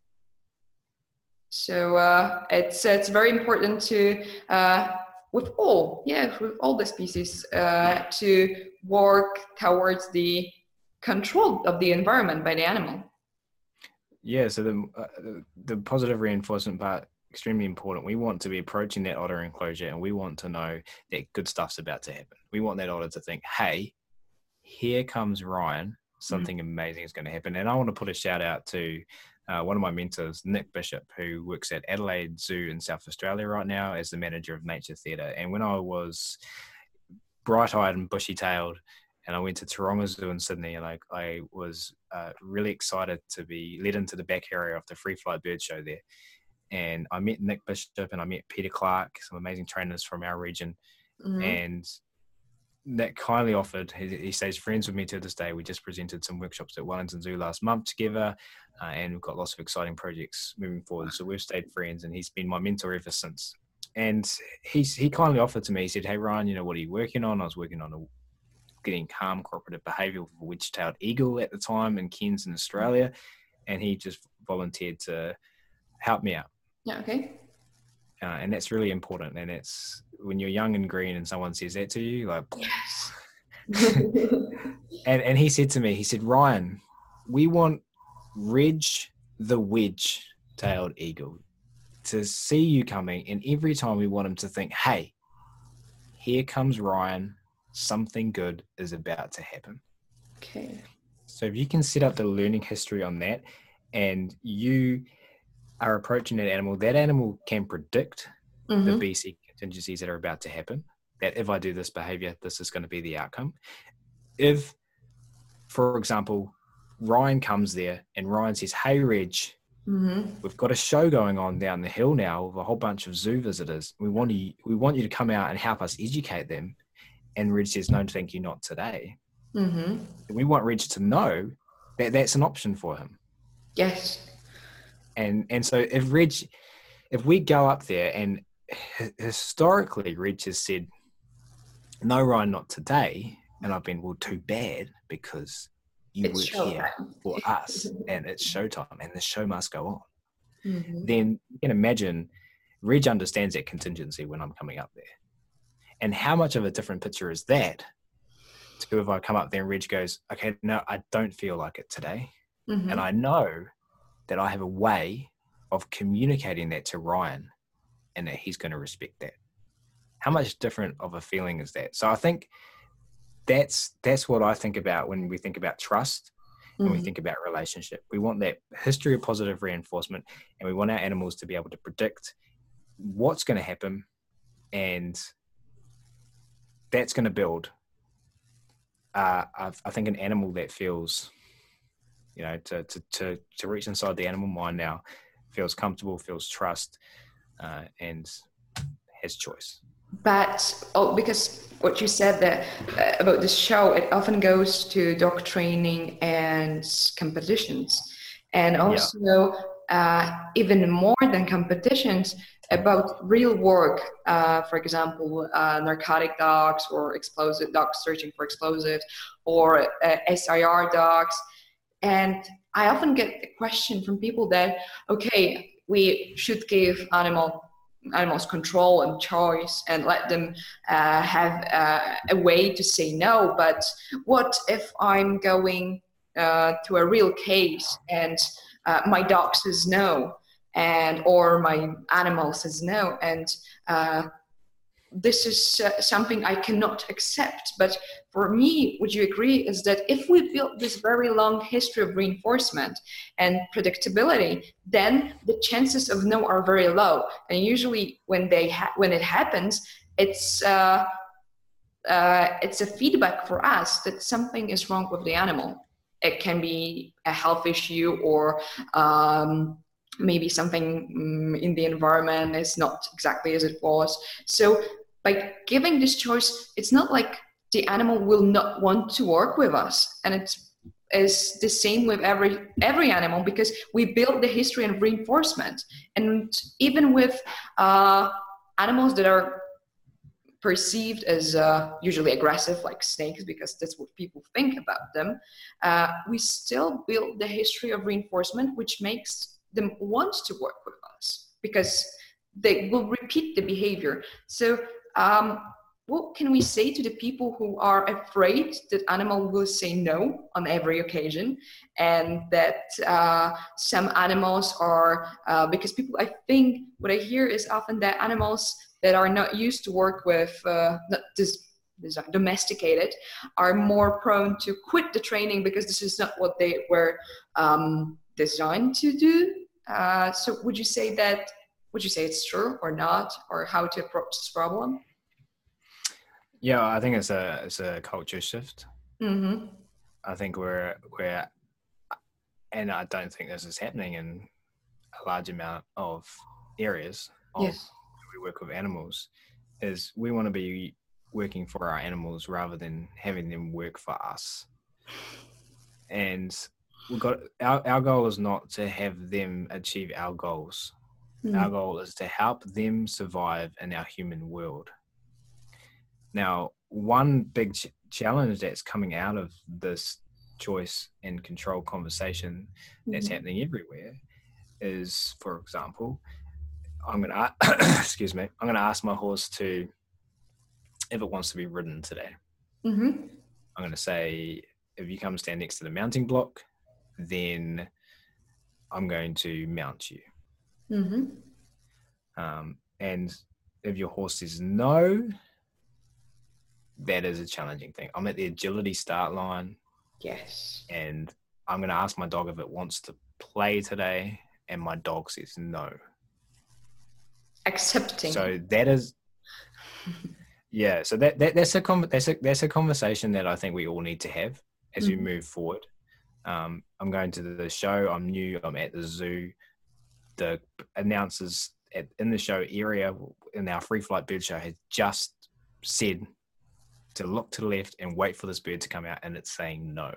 [SPEAKER 1] So uh, it's it's very important to uh, with all yeah with all the species uh, to work towards the control of the environment by the animal.
[SPEAKER 2] Yeah, so the uh, the positive reinforcement part, extremely important. We want to be approaching that otter enclosure, and we want to know that good stuff's about to happen. We want that otter to think, hey, here comes Ryan, something mm-hmm. amazing is going to happen. And I want to put a shout out to uh, one of my mentors, Nick Bishop, who works at Adelaide Zoo in South Australia right now as the manager of Nature Theatre. And when I was bright-eyed and bushy-tailed, and I went to Taronga Zoo in Sydney, and I, I was uh, really excited to be led into the back area of the Free Flight Bird Show there. And I met Nick Bishop and I met Peter Clark, some amazing trainers from our region. Mm-hmm. And that kindly offered, he, he stays friends with me to this day. We just presented some workshops at Wellington Zoo last month together, uh, and we've got lots of exciting projects moving forward. So we've stayed friends, and he's been my mentor ever since. And he's, he kindly offered to me, he said, hey, Ryan, you know, what are you working on? I was working on a, getting calm cooperative behavior with a wedge-tailed eagle at the time in Cairns in Australia. And he just volunteered to help me out.
[SPEAKER 1] Yeah, okay.
[SPEAKER 2] Uh, and that's really important. And it's when you're young and green and someone says that to you, like,
[SPEAKER 1] Yes.
[SPEAKER 2] and, and he said to me, he said, Ryan, we want Reg the wedge-tailed eagle to see you coming. And every time we want him to think, hey, here comes Ryan, something good is about to happen.
[SPEAKER 1] Okay.
[SPEAKER 2] So if you can set up the learning history on that, and you are approaching that animal, that animal can predict mm-hmm. the B C contingencies that are about to happen, that if I do this behavior, this is going to be the outcome. If, for example, Ryan comes there and Ryan says, hey, Reg, mm-hmm. we've got a show going on down the hill now with a whole bunch of zoo visitors. We want you, we want you to come out and help us educate them. And Reg says, no, thank you, not today. Mm-hmm. We want Reg to know that that's an option for him.
[SPEAKER 1] Yes.
[SPEAKER 2] And and so if Reg, if we go up there, and historically Reg has said, no, Ryan, not today. And I've been, well, too bad, because you
[SPEAKER 1] it's
[SPEAKER 2] work here for us and it's showtime and the show must go on. Mm-hmm. Then you can imagine Reg understands that contingency when I'm coming up there. And how much of a different picture is that to if I come up there and Reg goes, okay, no, I don't feel like it today. Mm-hmm. And I know that I have a way of communicating that to Ryan and that he's going to respect that. How much different of a feeling is that? So I think that's that's what I think about when we think about trust and mm-hmm. we think about relationship. We want that history of positive reinforcement, and we want our animals to be able to predict what's going to happen, and that's going to build, uh, I've, I think, an animal that feels, you know, to, to, to, to reach inside the animal mind now, feels comfortable, feels trust, uh, and has choice.
[SPEAKER 1] But, oh, because what you said there uh, about this show, it often goes to dog training and competitions. And also, yeah. uh, even more than competitions, about real work, uh, for example, uh, narcotic dogs or explosive dogs searching for explosives, or uh, S I R dogs. And I often get the question from people that, okay, we should give animal animals control and choice and let them uh, have uh, a way to say no. But what if I'm going uh, to a real case and uh, my dog says no, and or my animal says no, and uh, this is uh, something I cannot accept. But for me, would you agree, is that if we build this very long history of reinforcement and predictability, then the chances of no are very low. And usually when they ha- when it happens, it's uh, uh, it's a feedback for us that something is wrong with the animal. It can be a health issue, or um, maybe something um, in the environment is not exactly as it was. So by giving this choice, it's not like the animal will not want to work with us. And it's is the same with every every animal, because we build the history and reinforcement. And even with uh, animals that are perceived as uh, usually aggressive, like snakes, because that's what people think about them, uh, we still build the history of reinforcement, which makes them want to work with us, because they will repeat the behavior. So um, what can we say to the people who are afraid that animal will say no on every occasion, and that uh, some animals are, uh, because people, I think what I hear is often that animals that are not used to work with, uh, not this, this domesticated, are more prone to quit the training because this is not what they were um, designed to do. Uh, so would you say that, would you say it's true or not, or how to approach this problem?
[SPEAKER 2] Yeah, I think it's a it's a culture shift. Mm-hmm. I think we're we're, and I don't think this is happening in a large amount of areas of
[SPEAKER 1] yes.
[SPEAKER 2] we work with animals, is we want to be working for our animals rather than having them work for us. And we've got our, our goal is not to have them achieve our goals. Mm. Our goal is to help them survive in our human world. Now, one big ch- challenge that's coming out of this choice and control conversation that's mm-hmm. happening everywhere is, for example, I'm going to, excuse me, I'm going to ask my horse to, if it wants to be ridden today, mm-hmm. I'm going to say, if you come stand next to the mounting block, then I'm going to mount you. Mm-hmm. Um, and if your horse says no, that is a challenging thing. I'm at the agility start line.
[SPEAKER 1] Yes.
[SPEAKER 2] And I'm going to ask my dog if it wants to play today, and my dog says no.
[SPEAKER 1] Accepting.
[SPEAKER 2] So that is, yeah. So that, that that's a that's a that's a conversation that I think we all need to have as mm-hmm. we move forward. Um, I'm going to the show. I'm new. I'm at the zoo. The announcers at, in the show area in our free flight bird show has just said to look to the left and wait for this bird to come out, and it's saying no.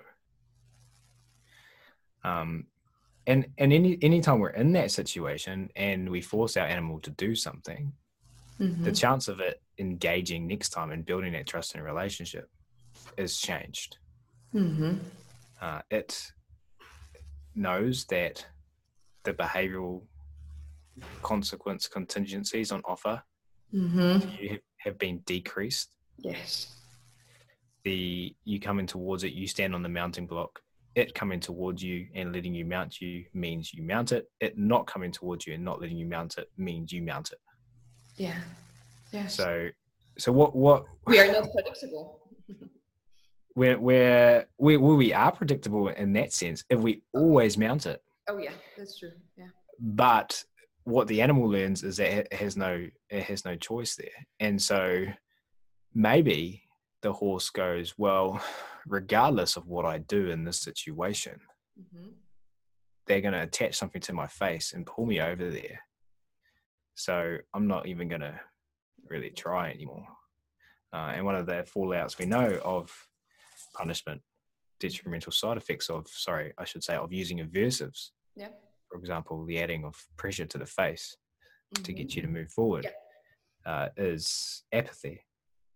[SPEAKER 2] Um, and and any anytime we're in that situation and we force our animal to do something, mm-hmm. the chance of it engaging next time and building that trust and relationship is changed. Mm-hmm. Uh, it knows that the behavioural consequence contingencies on offer mm-hmm. you have been decreased.
[SPEAKER 1] Yes.
[SPEAKER 2] The you coming towards it, you stand on the mounting block. It coming towards you and letting you mount you means you mount it. It not coming towards you and not letting you mount it means you mount it.
[SPEAKER 1] Yeah. Yes.
[SPEAKER 2] So, so what? What?
[SPEAKER 1] We are not predictable.
[SPEAKER 2] We're, we're, we well, we are predictable in that sense if we always mount it.
[SPEAKER 1] Oh yeah, that's true. Yeah.
[SPEAKER 2] But what the animal learns is that it has no it has no choice there, and so maybe the horse goes, well, regardless of what I do in this situation, mm-hmm. they're going to attach something to my face and pull me over there. So I'm not even going to really try anymore. Uh, and one of the fallouts we know of punishment, detrimental side effects of, sorry, I should say, of using aversives.
[SPEAKER 1] Yeah.
[SPEAKER 2] For example, the adding of pressure to the face mm-hmm. to get you to move forward yeah. uh, is apathy.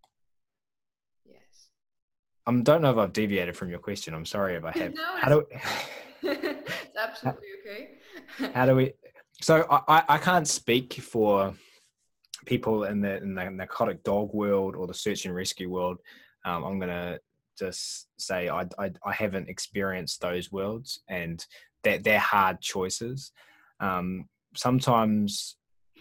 [SPEAKER 2] I don't know if I've deviated from your question. I'm sorry if I have.
[SPEAKER 1] No,
[SPEAKER 2] how do
[SPEAKER 1] we, it's absolutely okay.
[SPEAKER 2] How do we? So I, I can't speak for people in the in the narcotic dog world or the search and rescue world. Um, I'm gonna just say I, I I haven't experienced those worlds, and that they're hard choices. Um, sometimes,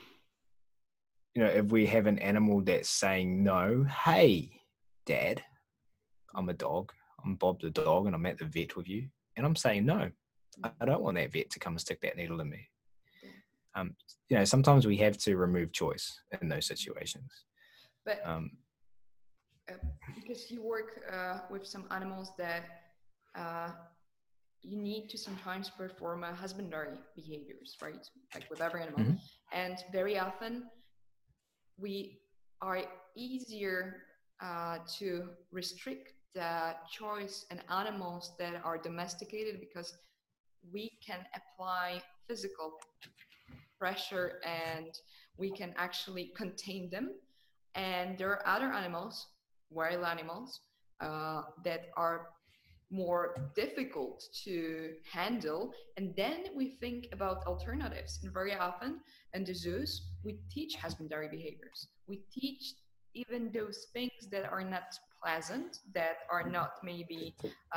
[SPEAKER 2] you know, if we have an animal that's saying no, hey, Dad. I'm a dog, I'm Bob the dog, and I'm at the vet with you. And I'm saying, no, I don't want that vet to come and stick that needle in me. Um, you know, sometimes we have to remove choice in those situations.
[SPEAKER 1] But
[SPEAKER 2] um,
[SPEAKER 1] uh, because you work uh, with some animals that uh, you need to sometimes perform a husbandry behaviors, right? Like with every animal. Mm-hmm. And very often we are easier uh, to restrict the choice in animals that are domesticated because we can apply physical pressure and we can actually contain them. And there are other animals, wild animals, uh, that are more difficult to handle. And then we think about alternatives. And very often in the zoos, we teach husbandry behaviors. We teach even those things that are not pleasant, that are not maybe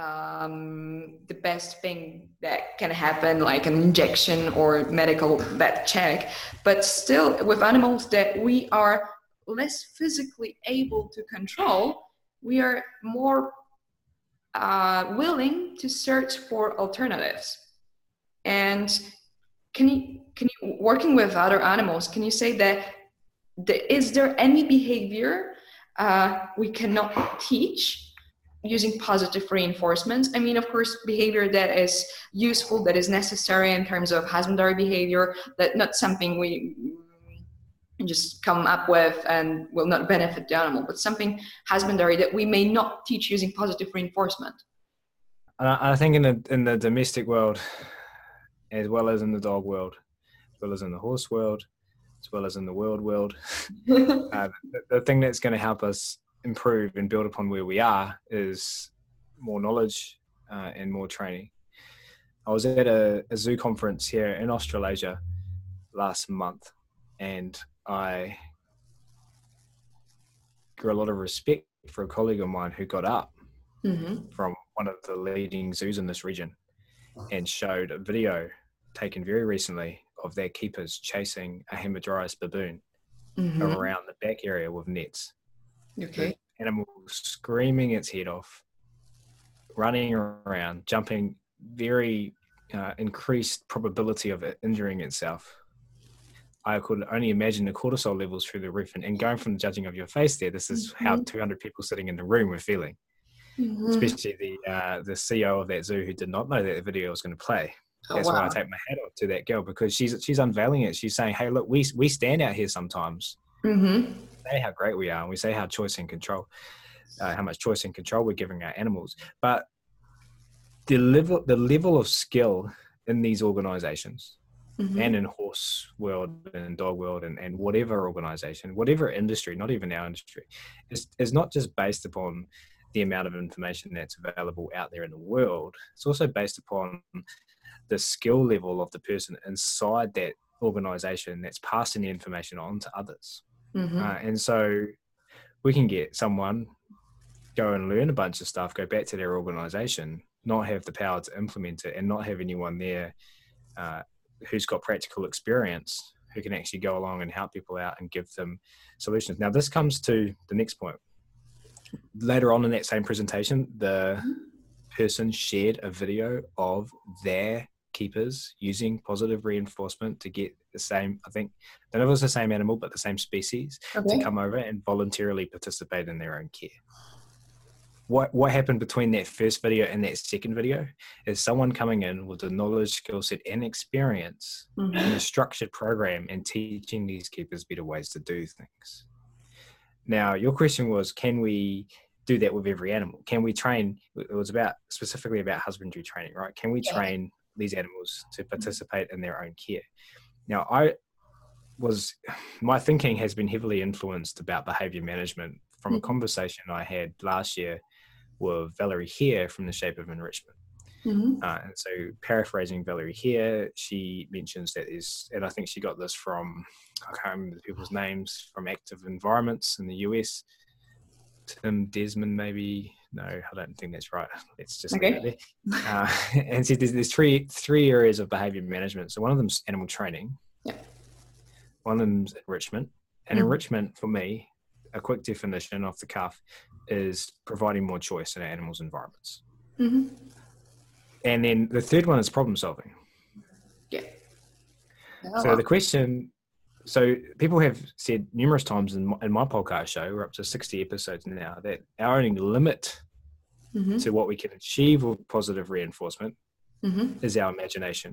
[SPEAKER 1] um, the best thing that can happen, like an injection or medical vet check, but still with animals that we are less physically able to control, we are more uh, willing to search for alternatives. And can you, can you, working with other animals, can you say that the, is there any behavior uh, we cannot teach using positive reinforcements? I mean, of course, behavior that is useful, that is necessary in terms of husbandry behavior, that not something we just come up with and will not benefit the animal, but something husbandry that we may not teach using positive reinforcement.
[SPEAKER 2] I think in the in the domestic world, as well as in the dog world, as well as in the horse world, as well as in the world world, uh, the, the thing that's going to help us improve and build upon where we are is more knowledge uh, and more training. I was at a, a zoo conference here in Australasia last month, and I grew a lot of respect for a colleague of mine who got up mm-hmm. from one of the leading zoos in this region and showed a video taken very recently of their keepers chasing a Hamadryas baboon mm-hmm. around the back area with nets.
[SPEAKER 1] Okay.
[SPEAKER 2] The animal screaming its head off, running around, jumping, very uh, increased probability of it injuring itself. I could only imagine the cortisol levels through the roof, and, and going from the judging of your face there, this is mm-hmm. how two hundred people sitting in the room were feeling. Mm-hmm. Especially the uh, the C E O of that zoo who did not know that the video was going to play. That's oh, wow. why I take my hat off to that girl, because she's she's unveiling it. She's saying, "Hey, look, we we stand out here sometimes. Mm-hmm. We say how great we are, and we say how choice and control, uh, how much choice and control we're giving our animals. But the level the level of skill in these organisations, mm-hmm. and in horse world and dog world and, and whatever organisation, whatever industry, not even our industry, is is not just based upon the amount of information that's available out there in the world. It's also based upon the skill level of the person inside that organization that's passing the information on to others. Mm-hmm. Uh, and so we can get someone go and learn a bunch of stuff, go back to their organization, not have the power to implement it, and not have anyone there uh, who's got practical experience who can actually go along and help people out and give them solutions. Now, this comes to the next point. Later on in that same presentation, the person shared a video of their keepers using positive reinforcement to get the same, I think, I don't know if it was the same animal, but the same species, okay. to come over and voluntarily participate in their own care. What what happened between that first video and that second video is someone coming in with the knowledge, skill set, and experience mm-hmm. in a structured program and teaching these keepers better ways to do things. Now, your question was, can we do that with every animal? Can we train? It was about specifically about husbandry training, right? Can we train these animals to participate in their own care? Now, I was, my thinking has been heavily influenced about behavior management from a conversation I had last year with Valerie Hare from The Shape of Enrichment. Mm-hmm. Uh, and so paraphrasing Valerie Hare, she mentions that is, and I think she got this from, I can't remember the people's names, from Active Environments in the U S. Tim Desmond, maybe. No, I don't think that's right. It's just okay. Uh, and so there's, there's three three areas of behavior management. So one of them's animal training. Yeah. One of them's enrichment. And mm-hmm. enrichment, for me, a quick definition off the cuff, is providing more choice in our animals' environments. Mm-hmm. And then the third one is problem solving.
[SPEAKER 1] Yeah.
[SPEAKER 2] Oh. So the question, so people have said numerous times in my, in my podcast show, we're up to sixty episodes now, that our only limit mm-hmm. to what we can achieve with positive reinforcement mm-hmm. is our imagination.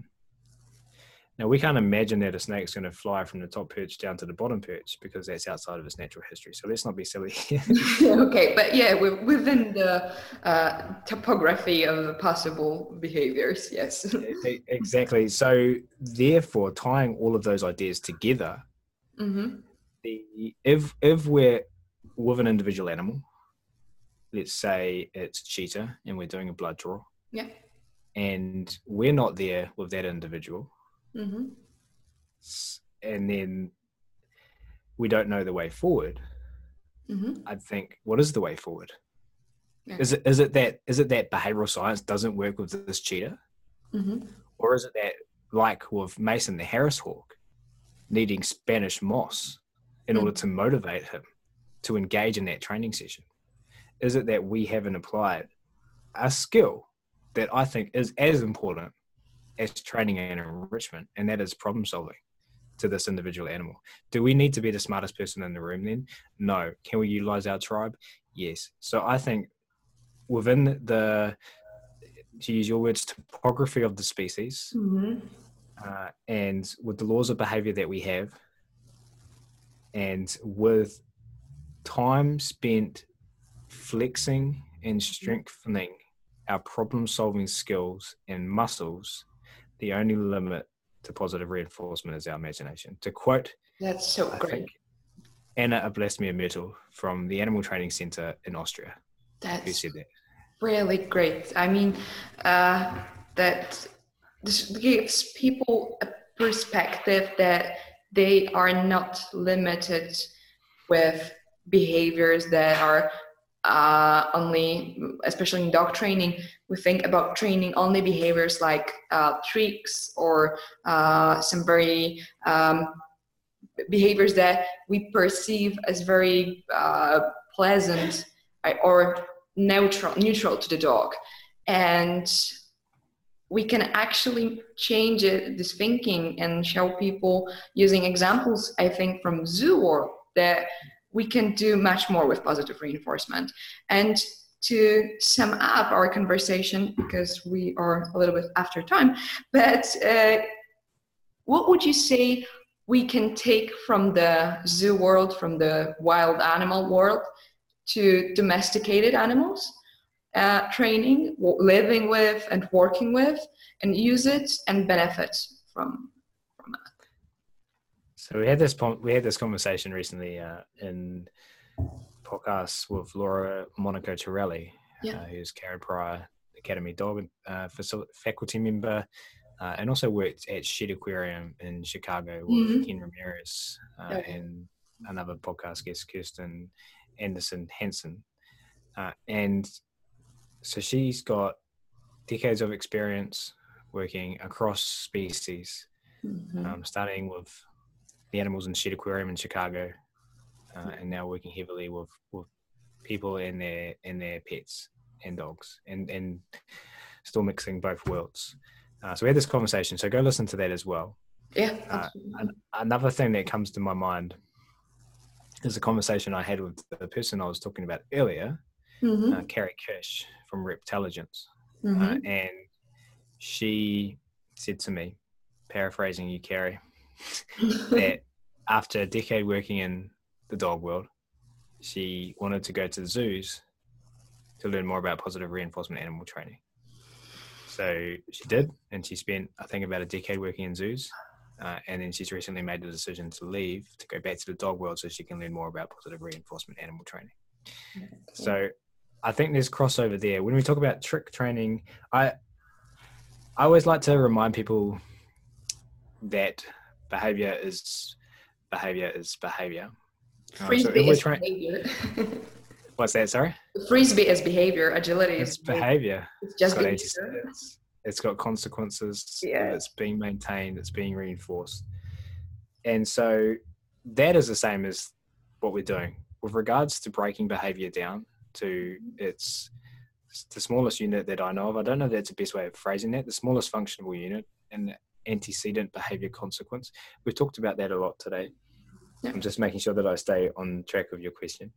[SPEAKER 2] Now, we can't imagine that a snake's going to fly from the top perch down to the bottom perch because that's outside of its natural history. So let's not be silly.
[SPEAKER 1] Okay, but yeah, we're within the uh, topography of possible behaviors, yes.
[SPEAKER 2] Exactly. So therefore, tying all of those ideas together, mm-hmm. the, if, if we're with an individual animal, let's say it's cheetah and we're doing a blood draw,
[SPEAKER 1] yeah,
[SPEAKER 2] and we're not there with that individual, mm-hmm. and then we don't know the way forward, mm-hmm. I'd think, what is the way forward? Yeah. Is it is it that is it that behavioral science doesn't work with this cheetah, mm-hmm. or is it that, like with Mason the Harris hawk, needing Spanish moss in mm-hmm. order to motivate him to engage in that training session? Is it that we haven't applied a skill that I think is as important as training and enrichment, and that is problem solving to this individual animal? Do we need to be the smartest person in the room then? No. Can we utilize our tribe? Yes. So I think within the, to use your words, topography of the species, mm-hmm. uh, and with the laws of behavior that we have, and with time spent flexing and strengthening our problem-solving skills and muscles, the only limit to positive reinforcement is our imagination. To quote,
[SPEAKER 1] That's so
[SPEAKER 2] I
[SPEAKER 1] great.
[SPEAKER 2] think, Anna Ablasmir Myrtle from the Animal Training Center in Austria,
[SPEAKER 1] That's
[SPEAKER 2] who said that.
[SPEAKER 1] really great. I mean, uh, that this gives people a perspective that they are not limited with behaviors that are uh, only, especially in dog training, we think about training only behaviors like uh, tricks or uh, some very um, behaviors that we perceive as very uh, pleasant or neutral neutral to the dog, and we can actually change it, this thinking, and show people using examples, I think, from zoo world, that we can do much more with positive reinforcement. And to sum up our conversation, because we are a little bit after time, but uh, what would you say we can take from the zoo world, from the wild animal world, to domesticated animals? Uh, training, w- living with and working with, and use it and benefit from from it.
[SPEAKER 2] So we had this we had this conversation recently uh, in podcasts with Laura Monaco Torelli,
[SPEAKER 1] Yeah.
[SPEAKER 2] uh, who's Karen Pryor Academy dog uh, faculty member, uh, and also worked at Shed Aquarium in Chicago with
[SPEAKER 1] Mm-hmm.
[SPEAKER 2] Ken Ramirez uh,
[SPEAKER 1] Okay.
[SPEAKER 2] and another podcast guest, Kirsten Anderson Hansen, uh, and so she's got decades of experience working across species,
[SPEAKER 1] Mm-hmm.
[SPEAKER 2] um, starting with the animals in Shed Aquarium in Chicago, uh, and now working heavily with, with people and their and their pets and dogs, and, and still mixing both worlds. Uh, so we had this conversation, so go listen to that as well.
[SPEAKER 1] Yeah.
[SPEAKER 2] Uh, an, another thing that comes to my mind is a conversation I had with the person I was talking about earlier,
[SPEAKER 1] Mm-hmm.
[SPEAKER 2] uh, Carrie Kirsch from Reptelligence.
[SPEAKER 1] Mm-hmm.
[SPEAKER 2] Uh, and she said to me, paraphrasing you, Carrie, that after a decade working in the dog world, she wanted to go to the zoos to learn more about positive reinforcement animal training. So she did, and she spent, I think, about a decade working in zoos. Uh, and then she's recently made the decision to leave to go back to the dog world so she can learn more about positive reinforcement animal training. Okay. So I think there's crossover there. When we talk about trick training, I I always like to remind people that behavior is behavior is behavior.
[SPEAKER 1] Frisbee um, so is tra- behavior.
[SPEAKER 2] What's that? Sorry.
[SPEAKER 1] Frisbee is behavior. Agility is
[SPEAKER 2] it's behavior.
[SPEAKER 1] It's just
[SPEAKER 2] it's got behavior. It's, it's got consequences.
[SPEAKER 1] Yeah.
[SPEAKER 2] It's being maintained. It's being reinforced. And so that is the same as what we're doing with regards to breaking behavior down to its the smallest unit that I know of. I don't know if that's the best way of phrasing that. The smallest functional unit and the antecedent behavior consequence. We've talked about that a lot today. Yeah. I'm just making sure that I stay on track of your question.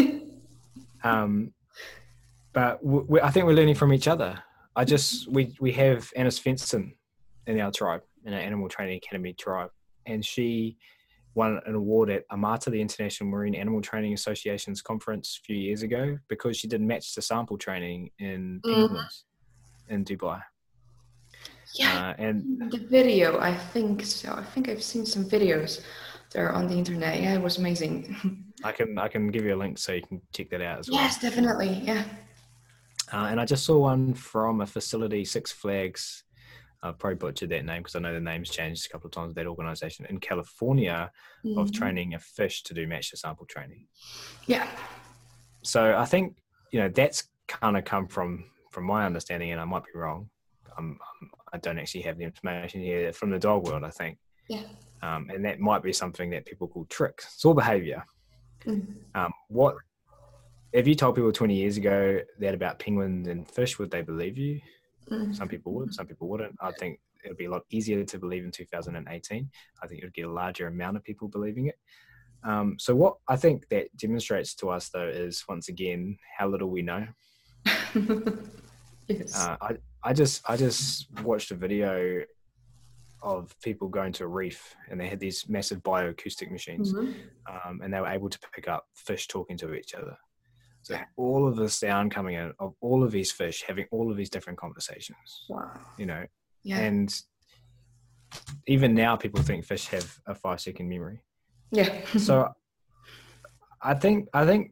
[SPEAKER 2] um, but we, I think we're learning from each other. I just, we, we have Anna Svensson in our tribe, in our Animal Training Academy tribe. And she won an award at AMATA, the International Marine Animal Training Association's conference a few years ago, because she did match the sample training in penguins mm. in Dubai.
[SPEAKER 1] Yeah,
[SPEAKER 2] uh, and
[SPEAKER 1] the video, I think so. I think I've seen some videos there on the internet. Yeah, it was amazing.
[SPEAKER 2] I can I can give you a link so you can check that out as well.
[SPEAKER 1] Yes, definitely. Yeah.
[SPEAKER 2] Uh, and I just saw one from a facility, Six Flags. I probably butchered that name because I know the name's changed a couple of times, that organization in California, mm-hmm. of training a fish to do match to sample training.
[SPEAKER 1] Yeah.
[SPEAKER 2] So I think, you know, that's kind of come from, from my understanding, and I might be wrong. I'm, I'm, I don't actually have the information here from the dog world, I think.
[SPEAKER 1] Yeah.
[SPEAKER 2] Um, and that might be something that people call tricks. It's all behavior. Mm-hmm. Um, what, if you told people twenty years ago that about penguins and fish, would they believe you? Mm-hmm. Some people would, some people wouldn't. I think it would be a lot easier to believe in two thousand eighteen. I think it would get a larger amount of people believing it. Um, so what I think that demonstrates to us, though, is once again how little we know.
[SPEAKER 1] Yes.
[SPEAKER 2] Uh, I I just I just watched a video of people going to a reef, and they had these massive bioacoustic machines,
[SPEAKER 1] Mm-hmm.
[SPEAKER 2] um, and they were able to pick up fish talking to each other. So
[SPEAKER 1] Yeah.
[SPEAKER 2] all of the sound coming in of all of these fish having all of these different conversations,
[SPEAKER 1] Wow.
[SPEAKER 2] you know,
[SPEAKER 1] Yeah.
[SPEAKER 2] and even now people think fish have a five second memory.
[SPEAKER 1] Yeah.
[SPEAKER 2] So I think, I think,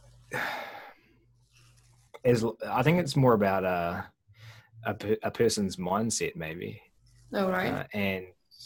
[SPEAKER 2] as I think it's more about a, a, a person's mindset maybe.
[SPEAKER 1] All right.
[SPEAKER 2] Uh, and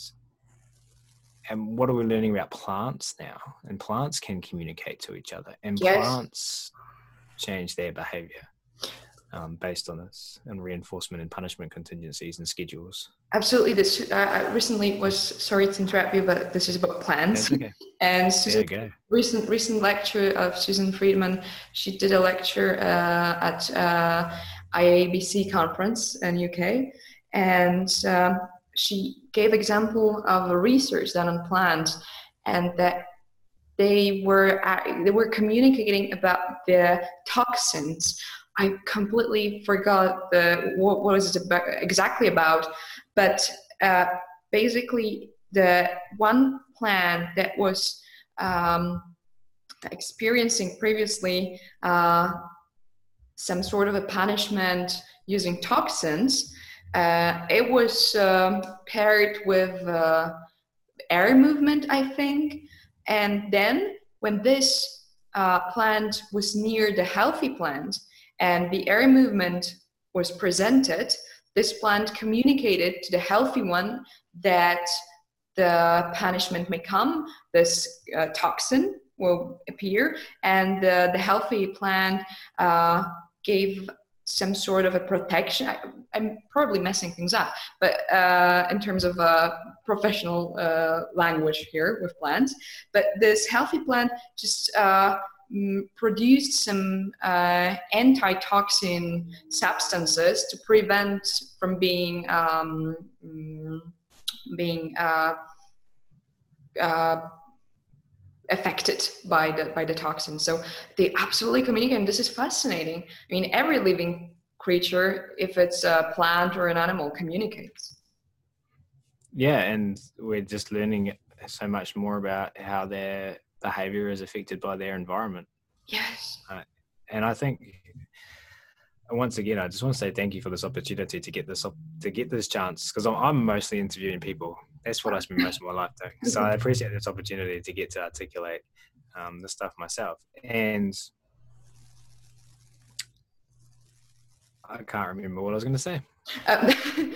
[SPEAKER 2] and what are we learning about plants now? And plants can communicate to each other, and
[SPEAKER 1] Yes.
[SPEAKER 2] plants change their behavior um, based on this, and reinforcement and punishment contingencies and schedules.
[SPEAKER 1] Absolutely. This uh, I recently was, sorry to interrupt you, but this is about plants.
[SPEAKER 2] That's okay.
[SPEAKER 1] And
[SPEAKER 2] There
[SPEAKER 1] Susan,
[SPEAKER 2] you go.
[SPEAKER 1] recent recent lecture of Susan Friedman. She did a lecture uh, at uh, I A B C conference in U K, and um, she gave example of a research done on plants, and that they were uh, they were communicating about the toxins. I completely forgot the what, what was it about, exactly about, but uh, basically the one plant that was um, experiencing previously uh, some sort of a punishment using toxins, uh, it was um, paired with uh, air movement, I think. And then when this uh, plant was near the healthy plant and the air movement was presented, this plant communicated to the healthy one that the punishment may come, this uh, toxin will appear, and uh, the healthy plant uh, gave some sort of a protection. I, I'm probably messing things up, but uh, in terms of uh, professional uh, language here with plants, but this healthy plant just uh, m- produced some uh, antitoxin substances to prevent from being um, mm, being uh, uh, affected by the by the toxin. So they absolutely communicate, and this is fascinating. I mean, every living creature, if it's a plant or an animal, communicates.
[SPEAKER 2] Yeah, and we're just learning so much more about how their behavior is affected by their environment.
[SPEAKER 1] Yes.
[SPEAKER 2] Uh, and I think, once again, I just want to say thank you for this opportunity to get this up, to get this chance, because I'm, I'm mostly interviewing people. That's what I spend most of my life doing. So I appreciate this opportunity to get to articulate um, the stuff myself. And I can't remember what I was going to say.
[SPEAKER 1] Um,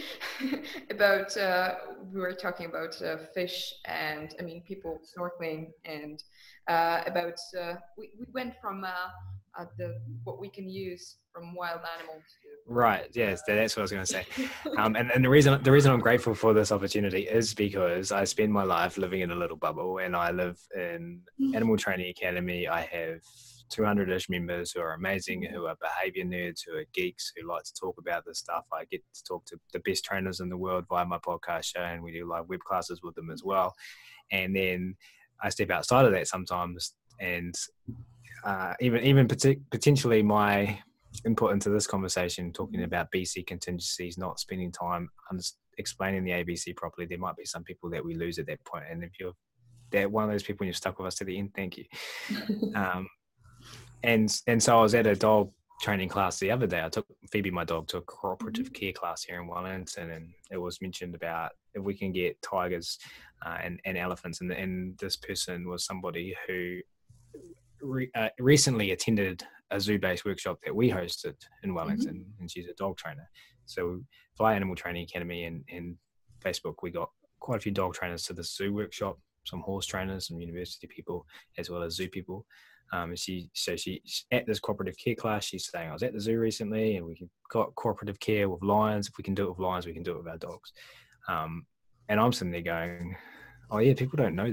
[SPEAKER 1] about uh, we were talking about uh, fish, and I mean people snorkeling, and uh, about uh, we, we went from uh, uh, the what we can use from wild animals to
[SPEAKER 2] Right. Yes, that's what I was going to say. Um, and, and the reason the reason I'm grateful for this opportunity is because I spend my life living in a little bubble, and I live in Animal Training Academy. I have two hundred-ish members who are amazing, who are behavior nerds, who are geeks, who like to talk about this stuff. I get to talk to the best trainers in the world via my podcast show, and we do live web classes with them as well. And then I step outside of that sometimes, and uh, even even pot- potentially my input into this conversation, talking about B C contingencies, not spending time under- explaining the A B C properly, there might be some people that we lose at that point. And if you're that one of those people and you're stuck with us to the end, thank you. Um, and and so I was at a dog training class the other day. I took Phoebe, my dog, to a cooperative care class here in Wellington, and it was mentioned about if we can get tigers uh, and, and elephants. And, and this person was somebody who re, uh, recently attended a zoo-based workshop that we hosted in Wellington, mm-hmm. and she's a dog trainer. So via Animal Training Academy and, and Facebook, we got quite a few dog trainers to the zoo workshop, some horse trainers, some university people, as well as zoo people. Um, and she, so she, at this cooperative care class, she's saying, I was at the zoo recently and we got cooperative care with lions. If we can do it with lions, we can do it with our dogs. Um, and I'm sitting there going, oh yeah, people don't know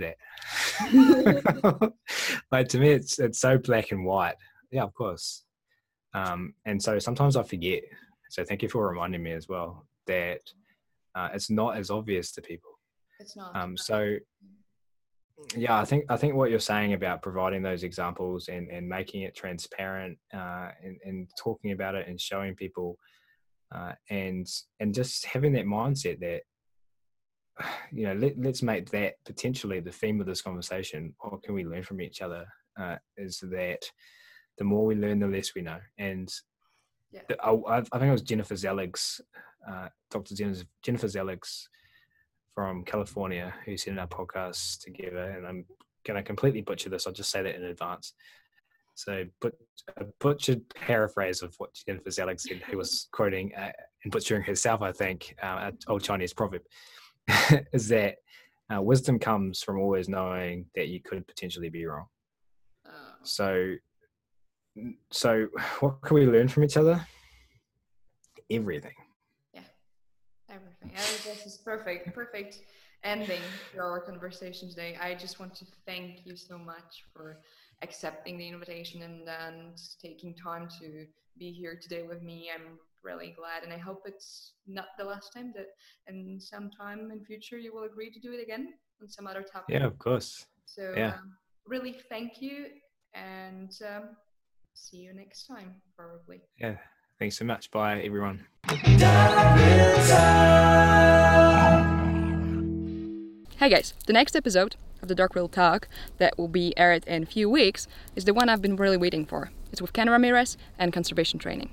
[SPEAKER 2] that. Like, to me, it's it's so black and white. Yeah, of course. Um, and so sometimes I forget. So thank you for reminding me as well that uh, it's not as obvious to people.
[SPEAKER 1] It's not.
[SPEAKER 2] Um, so yeah, I think I think what you're saying about providing those examples and, and making it transparent uh, and, and talking about it and showing people uh, and and just having that mindset that you know, let, let's make that potentially the theme of this conversation. What can we learn from each other? Uh, is that the more we learn, the less we know. And
[SPEAKER 1] Yeah.
[SPEAKER 2] the, I, I think it was Jennifer Zeligs, uh, Doctor Jennifer Zeligs from California, who said in our podcast together, and I'm going to completely butcher this. I'll just say that in advance. So, but a butchered paraphrase of what Jennifer Zelig said, who was quoting uh, and butchering herself, I think, uh, an old Chinese proverb, is that uh, wisdom comes from always knowing that you could potentially be wrong. Oh. So, so what can we learn from each other? Everything.
[SPEAKER 1] Yeah, everything. This is perfect, perfect ending to our conversation today. I just want to thank you so much for accepting the invitation and, and taking time to be here today with me. I'm really glad, and I hope it's not the last time, that in some time in future you will agree to do it again on some other topic.
[SPEAKER 2] Yeah, of course.
[SPEAKER 1] So
[SPEAKER 2] yeah.
[SPEAKER 1] um, really thank you, and um, see you next time, probably.
[SPEAKER 2] Yeah, thanks so much. Bye, everyone.
[SPEAKER 1] Hey guys, the next episode of the Dark Riddle Talk that will be aired in a few weeks is the one I've been really waiting for. It's with Ken Ramirez and conservation training.